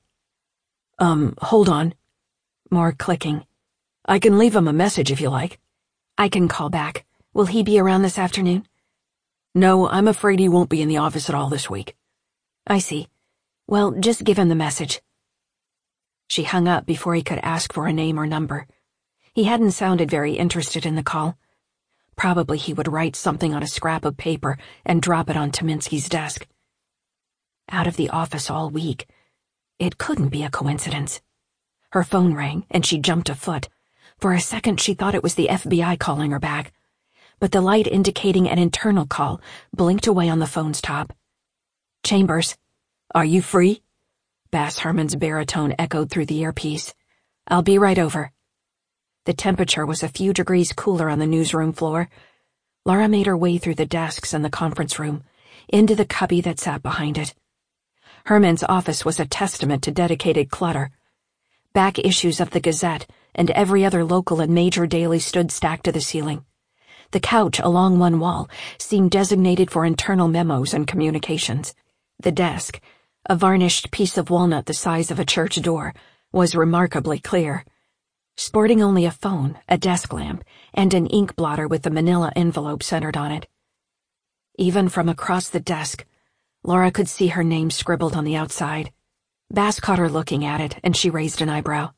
Hold on." More clicking. "I can leave him a message if you like." "I can call back. Will he be around this afternoon?" "No, I'm afraid he won't be in the office at all this week." "I see. Well, just give him the message." She hung up before he could ask for a name or number. He hadn't sounded very interested in the call. Probably he would write something on a scrap of paper and drop it on Tominski's desk. Out of the office all week. It couldn't be a coincidence. Her phone rang, and she jumped a foot. For a second she thought it was the FBI calling her back, but the light indicating an internal call blinked away on the phone's top. "Chambers. Are you free?" Bass Herman's baritone echoed through the earpiece. "I'll be right over." The temperature was a few degrees cooler on the newsroom floor. Laura made her way through the desks in the conference room, into the cubby that sat behind it. Herman's office was a testament to dedicated clutter. Back issues of the Gazette and every other local and major daily stood stacked to the ceiling. The couch along one wall seemed designated for internal memos and communications. The desk, a varnished piece of walnut the size of a church door, was remarkably clear. Sporting only a phone, a desk lamp, and an ink blotter with the manila envelope centered on it. Even from across the desk, Laura could see her name scribbled on the outside. Bass caught her looking at it, and she raised an eyebrow.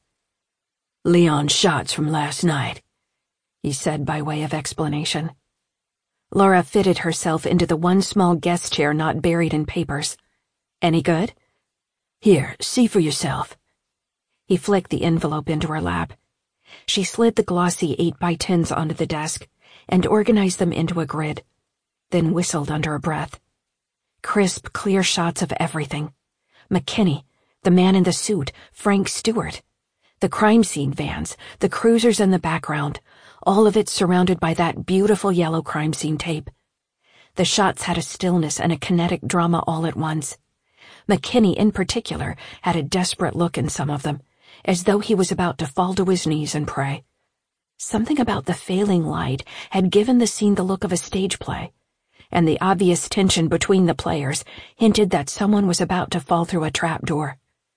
"Leon Schatz from last night," he said by way of explanation. Laura fitted herself into the one small guest chair not buried in papers. "Any good?" "Here, see for yourself." He flicked the envelope into her lap. She slid the glossy 8x10s onto the desk and organized them into a grid, then whistled under her breath. Crisp, clear shots of everything. McKinney, the man in the suit, Frank Stewart. The crime scene vans, the cruisers in the background, all of it surrounded by that beautiful yellow crime scene tape. The shots had a stillness and a kinetic drama all at once. McKinney, in particular, had a desperate look in some of them, as though he was about to fall to his knees and pray. Something about the failing light had given the scene the look of a stage play, and the obvious tension between the players hinted that someone was about to fall through a trapdoor.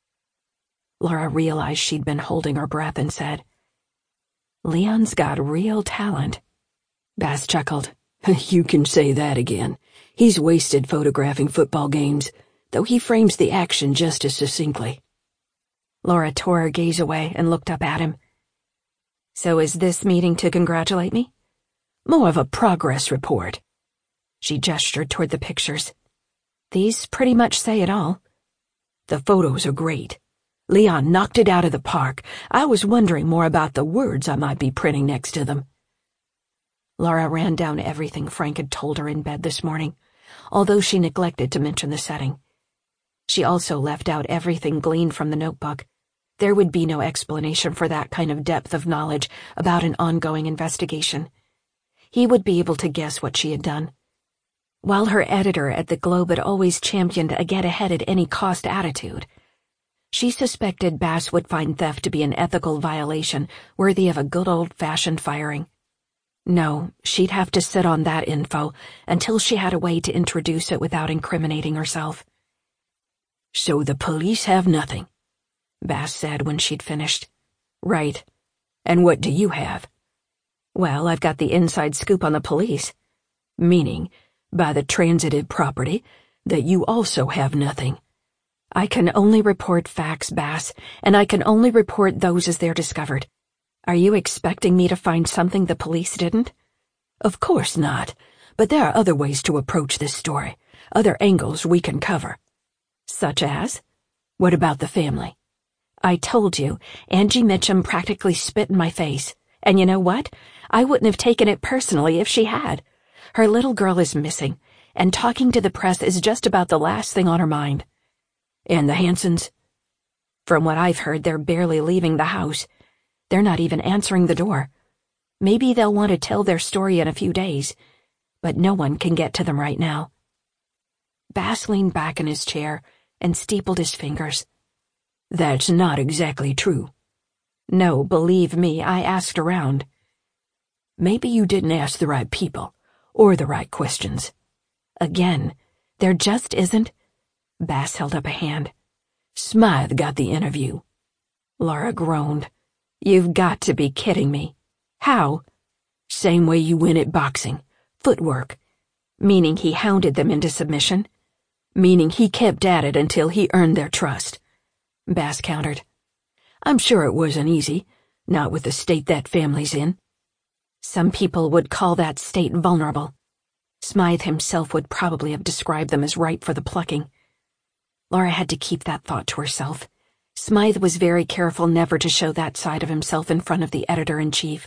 Laura realized she'd been holding her breath and said, "Leon's got real talent." Bass chuckled. "You can say that again. He's wasted photographing football games, though he frames the action just as succinctly." Laura tore her gaze away and looked up at him. "So is this meeting to congratulate me?" "More of a progress report." She gestured toward the pictures. "These pretty much say it all." "The photos are great. Leon knocked it out of the park. I was wondering more about the words I might be printing next to them." Laura ran down everything Frank had told her in bed this morning, although she neglected to mention the setting. She also left out everything gleaned from the notebook. There would be no explanation for that kind of depth of knowledge about an ongoing investigation. He would be able to guess what she had done. While her editor at the Globe had always championed a get-ahead-at-any-cost attitude, she suspected Bass would find theft to be an ethical violation worthy of a good old-fashioned firing. No, she'd have to sit on that info until she had a way to introduce it without incriminating herself. "So the police have nothing," Bass said when she'd finished. "Right. And what do you have?" "Well, I've got the inside scoop on the police." "Meaning, by the transitive property, that you also have nothing." "I can only report facts, Bass, and I can only report those as they're discovered. Are you expecting me to find something the police didn't?" "Of course not, but there are other ways to approach this story, other angles we can cover." "Such as?" "What about the family?" "I told you, Angie Mitchum practically spit in my face, and you know what? I wouldn't have taken it personally if she had. Her little girl is missing, and talking to the press is just about the last thing on her mind." "And the Hansons?" "From what I've heard, they're barely leaving the house. They're not even answering the door. Maybe they'll want to tell their story in a few days, but no one can get to them right now." Bass leaned back in his chair and steepled his fingers. "That's not exactly true." "No, believe me, I asked around." "Maybe you didn't ask the right people, or the right questions." "Again, there just isn't—" Bass held up a hand. "Smythe got the interview." Laura groaned. "You've got to be kidding me. How?" "Same way you win at boxing. Footwork." "Meaning he hounded them into submission?" "Meaning he kept at it until he earned their trust." Bass countered. "I'm sure it wasn't easy, not with the state that family's in." "Some people would call that state vulnerable. Smythe himself would probably have described them as ripe for the plucking." Laura had to keep that thought to herself. Smythe was very careful never to show that side of himself in front of the editor-in-chief.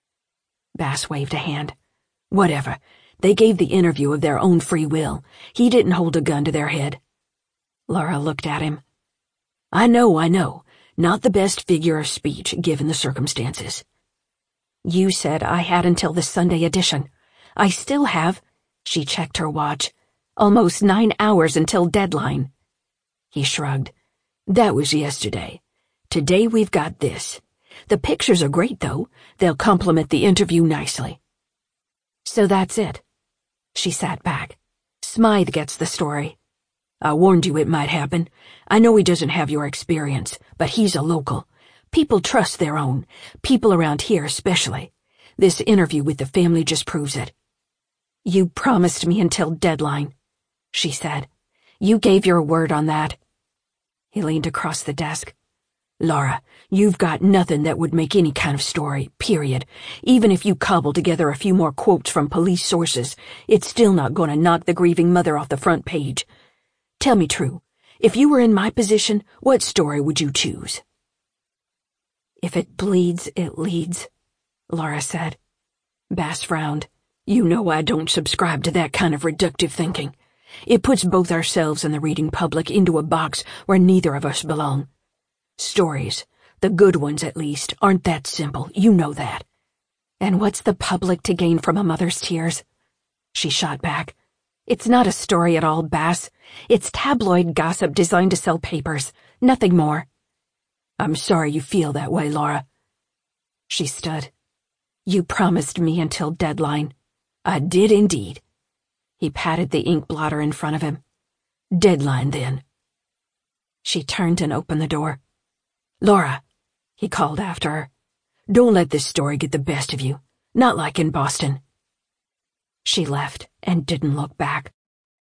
Bass waved a hand. "Whatever. They gave the interview of their own free will. He didn't hold a gun to their head." Laura looked at him. I know. Not the best figure of speech, given the circumstances." "You said I had until the Sunday edition. I still have—" She checked her watch. "Almost 9 hours until deadline." He shrugged. "That was yesterday. Today we've got this. The pictures are great, though. They'll complement the interview nicely." "So that's it." She sat back. "Smythe gets the story." "I warned you it might happen. I know he doesn't have your experience, but he's a local. People trust their own, people around here especially. This interview with the family just proves it." "You promised me until deadline," she said. "You gave your word on that." He leaned across the desk. "Laura, you've got nothing that would make any kind of story, period. Even if you cobble together a few more quotes from police sources, it's still not going to knock the grieving mother off the front page. Tell me true, if you were in my position, what story would you choose?" "If it bleeds, it leads," Laura said. Bass frowned. "You know I don't subscribe to that kind of reductive thinking. It puts both ourselves and the reading public into a box where neither of us belong. Stories, the good ones at least, aren't that simple, you know that." "And what's the public to gain from a mother's tears?" She shot back. "It's not a story at all, Bass. It's tabloid gossip designed to sell papers, nothing more." I'm sorry you feel that way, Laura. She stood. You promised me until deadline. I did indeed. He patted the ink blotter in front of him. Deadline, then. She turned and opened the door. Laura, he called after her. Don't let this story get the best of you. Not like in Boston. She left and didn't look back.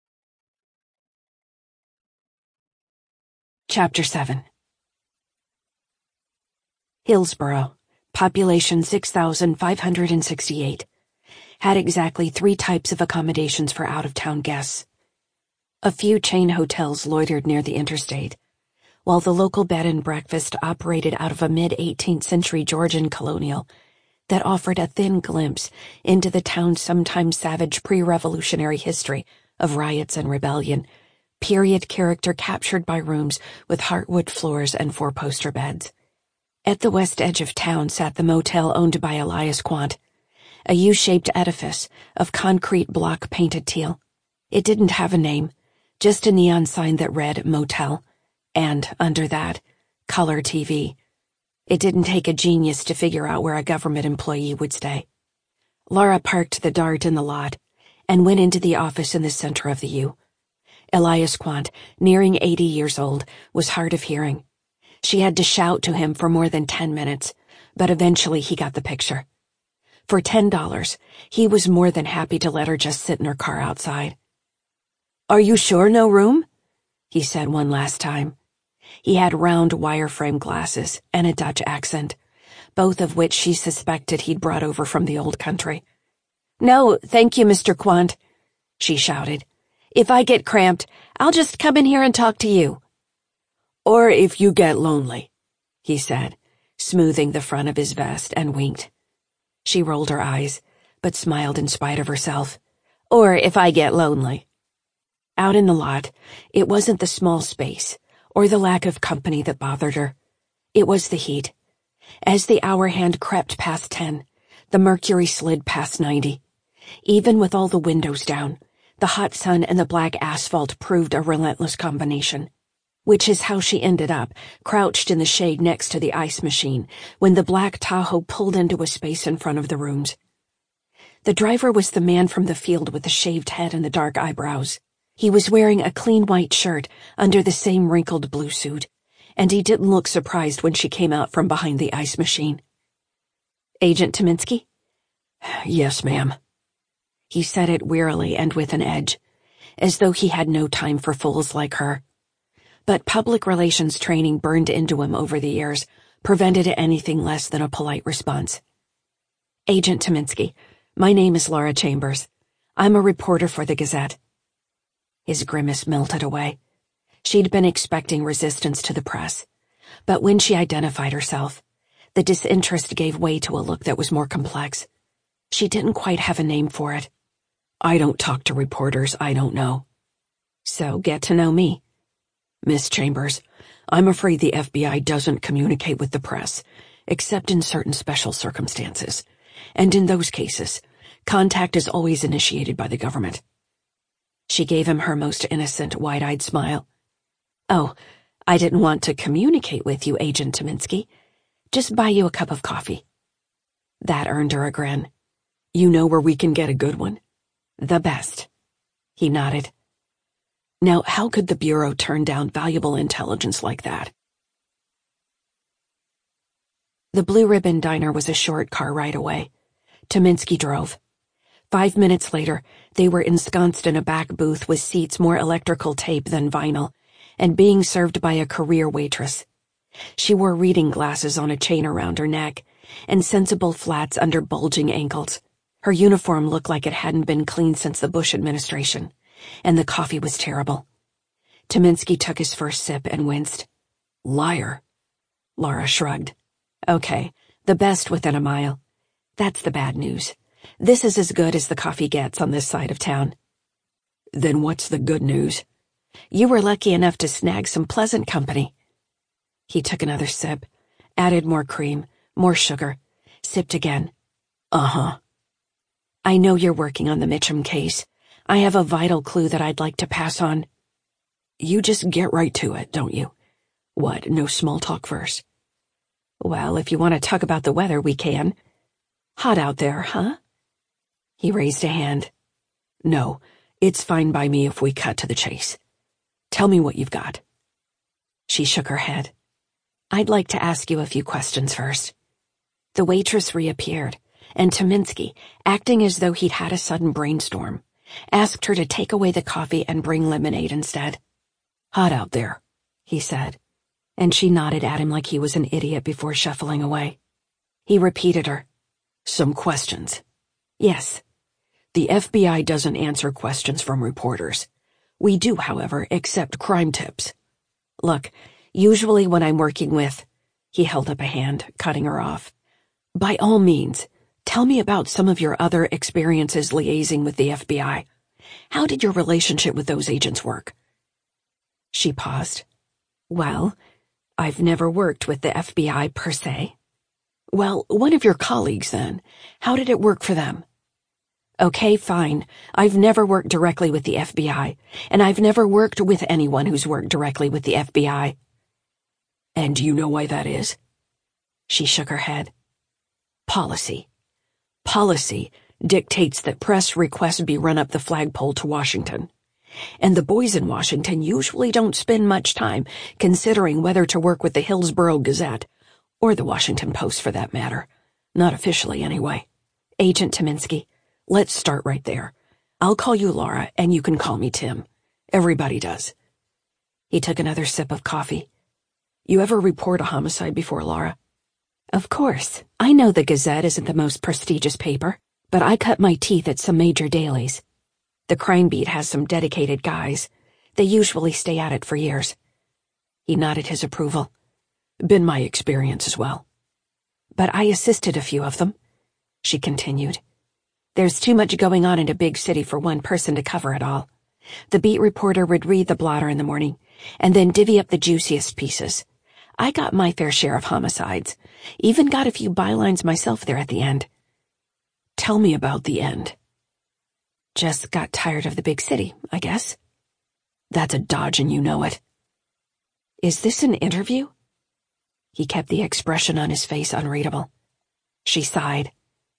Chapter 7. Hillsborough, population 6,568, had exactly 3 types of accommodations for out-of-town guests. A few chain hotels loitered near the interstate, while the local bed and breakfast operated out of a mid-18th century Georgian colonial that offered a thin glimpse into the town's sometimes savage pre-revolutionary history of riots and rebellion, period character captured by rooms with heartwood floors and 4-poster beds. At the west edge of town sat the motel owned by Elias Quant, a U-shaped edifice of concrete block painted teal. It didn't have a name, just a neon sign that read Motel, and, under that, Color TV. It didn't take a genius to figure out where a government employee would stay. Laura parked the Dart in the lot and went into the office in the center of the U. Elias Quant, nearing 80 years old, was hard of hearing. She had to shout to him for more than 10 minutes, but eventually he got the picture. For $10, he was more than happy to let her just sit in her car outside. Are you sure no room? He said one last time. He had round wireframe glasses and a Dutch accent, both of which she suspected he'd brought over from the old country. No, thank you, Mr. Quant, she shouted. If I get cramped, I'll just come in here and talk to you. Or if you get lonely, he said, smoothing the front of his vest, and winked. She rolled her eyes, but smiled in spite of herself. Or if I get lonely. Out in the lot, it wasn't the small space or the lack of company that bothered her. It was the heat. As the hour hand crept past 10, the mercury slid past 90. Even with all the windows down, the hot sun and the black asphalt proved a relentless combination. Which is how she ended up, crouched in the shade next to the ice machine, when the black Tahoe pulled into a space in front of the rooms. The driver was the man from the field with the shaved head and the dark eyebrows. He was wearing a clean white shirt under the same wrinkled blue suit, and he didn't look surprised when she came out from behind the ice machine. Agent Tominski? Yes, ma'am. He said it wearily and with an edge, as though he had no time for fools like her. But public relations training burned into him over the years prevented anything less than a polite response. Agent Tominski, my name is Laura Chambers. I'm a reporter for the Gazette. His grimace melted away. She'd been expecting resistance to the press, but when she identified herself, the disinterest gave way to a look that was more complex. She didn't quite have a name for it. I don't talk to reporters I don't know. So get to know me. Miss Chambers, I'm afraid the FBI doesn't communicate with the press, except in certain special circumstances, and in those cases, contact is always initiated by the government. She gave him her most innocent, wide-eyed smile. Oh, I didn't want to communicate with you, Agent Tominski. Just buy you a cup of coffee. That earned her a grin. You know where we can get a good one? The best. He nodded. Now, how could the Bureau turn down valuable intelligence like that? The Blue Ribbon Diner was a short car ride away. Tominski drove. 5 minutes later, they were ensconced in a back booth with seats more electrical tape than vinyl, and being served by a career waitress. She wore reading glasses on a chain around her neck, and sensible flats under bulging ankles. Her uniform looked like it hadn't been cleaned since the Bush administration. And the coffee was terrible. Tominski took his first sip and winced. Liar. Laura shrugged. Okay, the best within a mile. That's the bad news. This is as good as the coffee gets on this side of town. Then what's the good news? You were lucky enough to snag some pleasant company. He took another sip, added more cream, more sugar, sipped again. Uh-huh. I know you're working on the Mitchum case. I have a vital clue that I'd like to pass on. You just get right to it, don't you? What, no small talk first? Well, if you want to talk about the weather, we can. Hot out there, huh? He raised a hand. No, it's fine by me if we cut to the chase. Tell me what you've got. She shook her head. I'd like to ask you a few questions first. The waitress reappeared, and Tominski, acting as though he'd had a sudden brainstorm, asked her to take away the coffee and bring lemonade instead. Hot out there, he said, and she nodded at him like he was an idiot before shuffling away. He repeated her. Some questions. Yes. The FBI doesn't answer questions from reporters. We do, however, accept crime tips. Look, usually when I'm working with... He held up a hand, cutting her off. By all means, tell me about some of your other experiences liaising with the FBI. How did your relationship with those agents work? She paused. Well, I've never worked with the FBI per se. Well, one of your colleagues then. How did it work for them? Okay, fine. I've never worked directly with the FBI, and I've never worked with anyone who's worked directly with the FBI. And do you know why that is? She shook her head. Policy. Policy dictates that press requests be run up the flagpole to Washington. And the boys in Washington usually don't spend much time considering whether to work with the Hillsborough Gazette, or the Washington Post for that matter. Not officially, anyway. Agent Tominski, let's start right there. I'll call you Laura, and you can call me Tim. Everybody does. He took another sip of coffee. You ever report a homicide before, Laura? Of course. I know the Gazette isn't the most prestigious paper, but I cut my teeth at some major dailies. The crime beat has some dedicated guys. They usually stay at it for years. He nodded his approval. Been my experience as well. But I assisted a few of them, she continued. There's too much going on in a big city for one person to cover it all. The beat reporter would read the blotter in the morning, and then divvy up the juiciest pieces. I got my fair share of homicides, even got a few bylines myself there at the end. Tell me about the end. Just got tired of the big city, I guess. That's a dodge and you know it. Is this an interview? He kept the expression on his face unreadable. She sighed.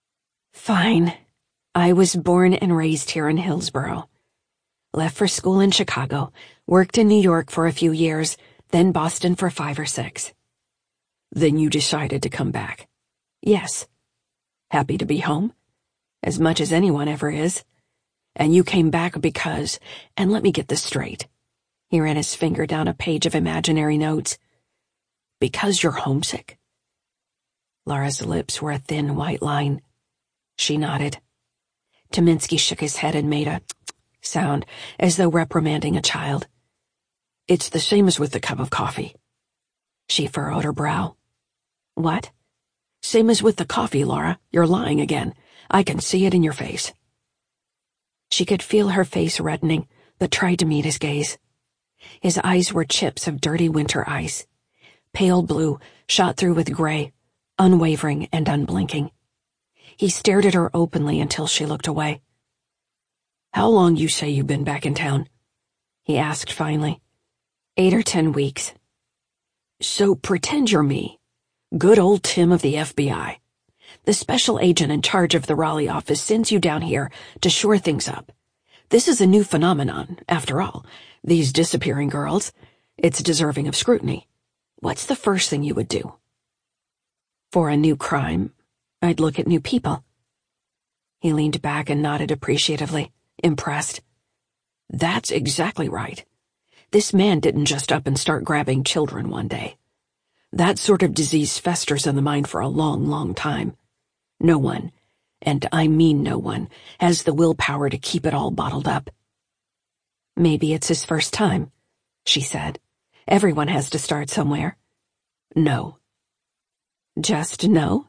Fine. I was born and raised here in Hillsborough. Left for school in Chicago, worked in New York for a few years, then Boston for 5 or 6. Then you decided to come back. Yes. Happy to be home? As much as anyone ever is. And you came back because, and let me get this straight. He ran his finger down a page of imaginary notes. Because you're homesick? Laura's lips were a thin white line. She nodded. Tominski shook his head and made a sound, as though reprimanding a child. It's the same as with the cup of coffee. She furrowed her brow. What? Same as with the coffee, Laura. You're lying again. I can see it in your face. She could feel her face reddening, but tried to meet his gaze. His eyes were chips of dirty winter ice. Pale blue, shot through with gray, unwavering and unblinking. He stared at her openly until she looked away. How long you say you've been back in town? He asked finally. 8 or 10 weeks. So pretend you're me. Good old Tim of the FBI. The special agent in charge of the Raleigh office sends you down here to shore things up. This is a new phenomenon, after all. These disappearing girls. It's deserving of scrutiny. What's the first thing you would do? For a new crime, I'd look at new people. He leaned back and nodded appreciatively, impressed. That's exactly right. This man didn't just up and start grabbing children one day. That sort of disease festers in the mind for a long, long time. No one, and I mean no one, has the willpower to keep it all bottled up. Maybe it's his first time, she said. Everyone has to start somewhere. No. Just no?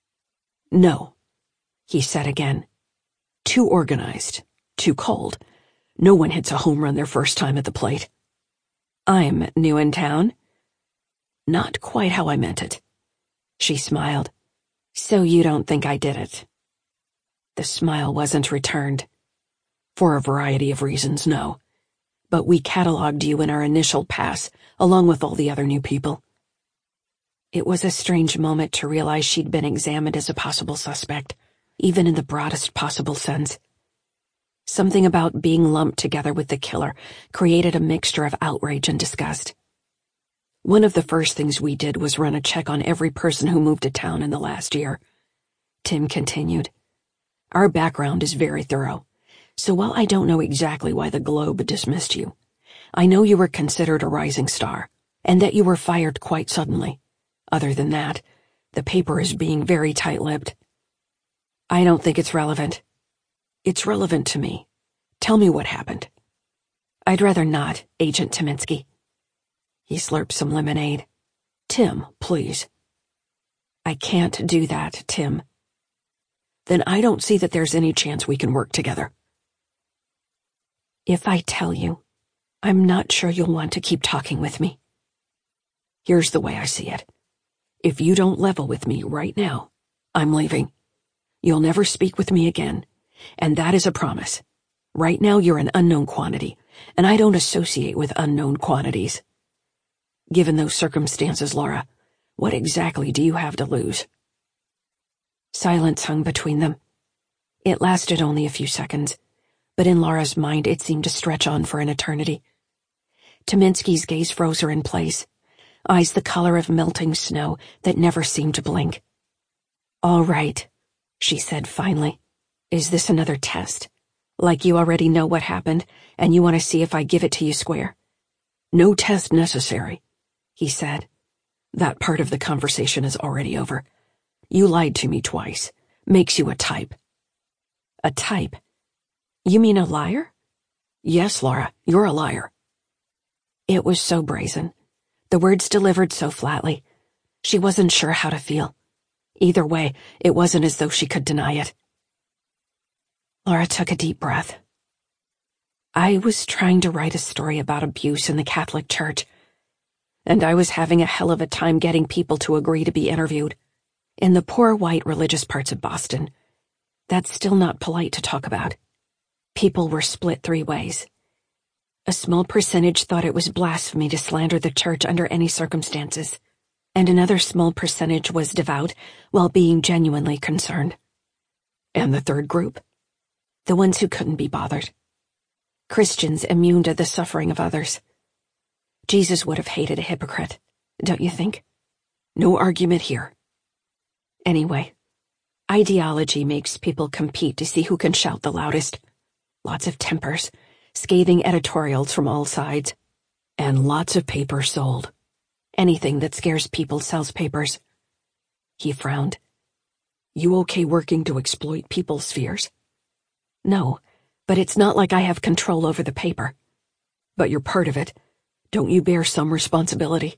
No, he said again. Too organized, too cold. No one hits a home run their first time at the plate. I'm new in town. Not quite how I meant it. She smiled. So you don't think I did it? The smile wasn't returned. For a variety of reasons, no. But we cataloged you in our initial pass, along with all the other new people. It was a strange moment to realize she'd been examined as a possible suspect, even in the broadest possible sense. Something about being lumped together with the killer created a mixture of outrage and disgust. One of the first things we did was run a check on every person who moved to town in the last year. Tim continued. Our background is very thorough, so while I don't know exactly why the Globe dismissed you, I know you were considered a rising star, and that you were fired quite suddenly. Other than that, the paper is being very tight-lipped. I don't think it's relevant. It's relevant to me. Tell me what happened. I'd rather not, Agent Tyminski. He slurped some lemonade. Tim, please. I can't do that, Tim. Then I don't see that there's any chance we can work together. If I tell you, I'm not sure you'll want to keep talking with me. Here's the way I see it. If you don't level with me right now, I'm leaving. You'll never speak with me again, and that is a promise. Right now you're an unknown quantity, and I don't associate with unknown quantities. Given those circumstances, Laura, what exactly do you have to lose? Silence hung between them. It lasted only a few seconds, but in Laura's mind it seemed to stretch on for an eternity. Tyminski's gaze froze her in place, eyes the color of melting snow that never seemed to blink. All right, she said finally. Is this another test? Like you already know what happened, and you want to see if I give it to you square? No test necessary, he said. That part of the conversation is already over. You lied to me twice. Makes you a type. A type? You mean a liar? Yes, Laura, you're a liar. It was so brazen. The words delivered so flatly. She wasn't sure how to feel. Either way, it wasn't as though she could deny it. Laura took a deep breath. I was trying to write a story about abuse in the Catholic Church, and I was having a hell of a time getting people to agree to be interviewed. In the poor white religious parts of Boston, that's still not polite to talk about. People were split 3 ways. A small percentage thought it was blasphemy to slander the church under any circumstances, and another small percentage was devout while being genuinely concerned. And the third group? The ones who couldn't be bothered. Christians immune to the suffering of others. Jesus would have hated a hypocrite, don't you think? No argument here. Anyway, ideology makes people compete to see who can shout the loudest. Lots of tempers, scathing editorials from all sides, and lots of paper sold. Anything that scares people sells papers. He frowned. You okay working to exploit people's fears? No, but it's not like I have control over the paper. But you're part of it. Don't you bear some responsibility?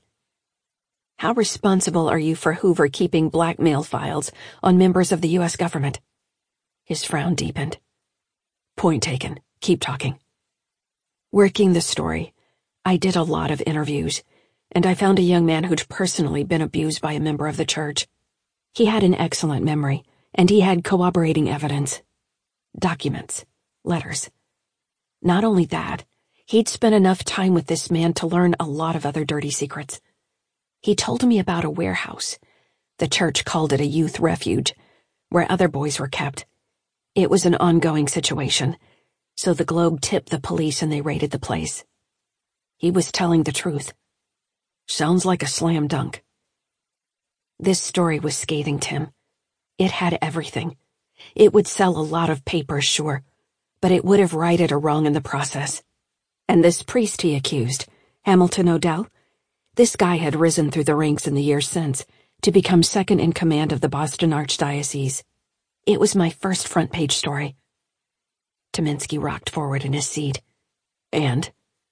How responsible are you for Hoover keeping blackmail files on members of the U.S. government? His frown deepened. Point taken. Keep talking. Working the story, I did a lot of interviews, and I found a young man who'd personally been abused by a member of the church. He had an excellent memory, and he had corroborating evidence. Documents. Letters. Not only that, he'd spent enough time with this man to learn a lot of other dirty secrets. He told me about a warehouse. The church called it a youth refuge, where other boys were kept. It was an ongoing situation, so the Globe tipped the police and they raided the place. He was telling the truth. Sounds like a slam dunk. This story was scathing, Tim. It had everything. It would sell a lot of papers, sure, but it would have righted a wrong in the process. And this priest he accused, Hamilton Odell, this guy had risen through the ranks in the years since to become second in command of the Boston Archdiocese. It was my first front-page story. Tyminski rocked forward in his seat. And?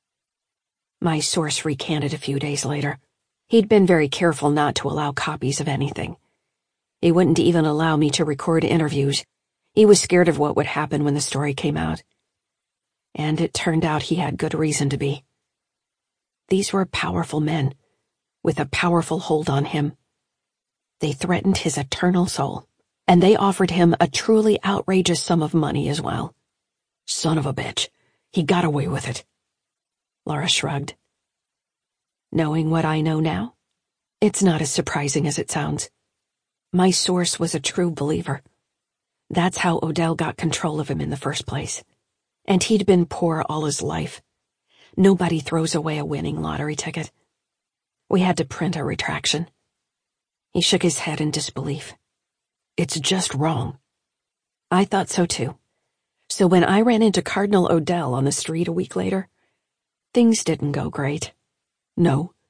My source recanted a few days later. He'd been very careful not to allow copies of anything. He wouldn't even allow me to record interviews. He was scared of what would happen when the story came out. And it turned out he had good reason to be. These were powerful men, with a powerful hold on him. They threatened his eternal soul, and they offered him a truly outrageous sum of money as well. Son of a bitch. He got away with it. Laura shrugged. Knowing what I know now, It's not as surprising as it sounds. My source was a true believer. That's how Odell got control of him in the first place. And he'd been poor all his life. Nobody throws away a winning lottery ticket. We had to print a retraction. He shook his head in disbelief. It's just wrong. I thought so too. So when I ran into Cardinal Odell on the street a week later, things didn't go great. No,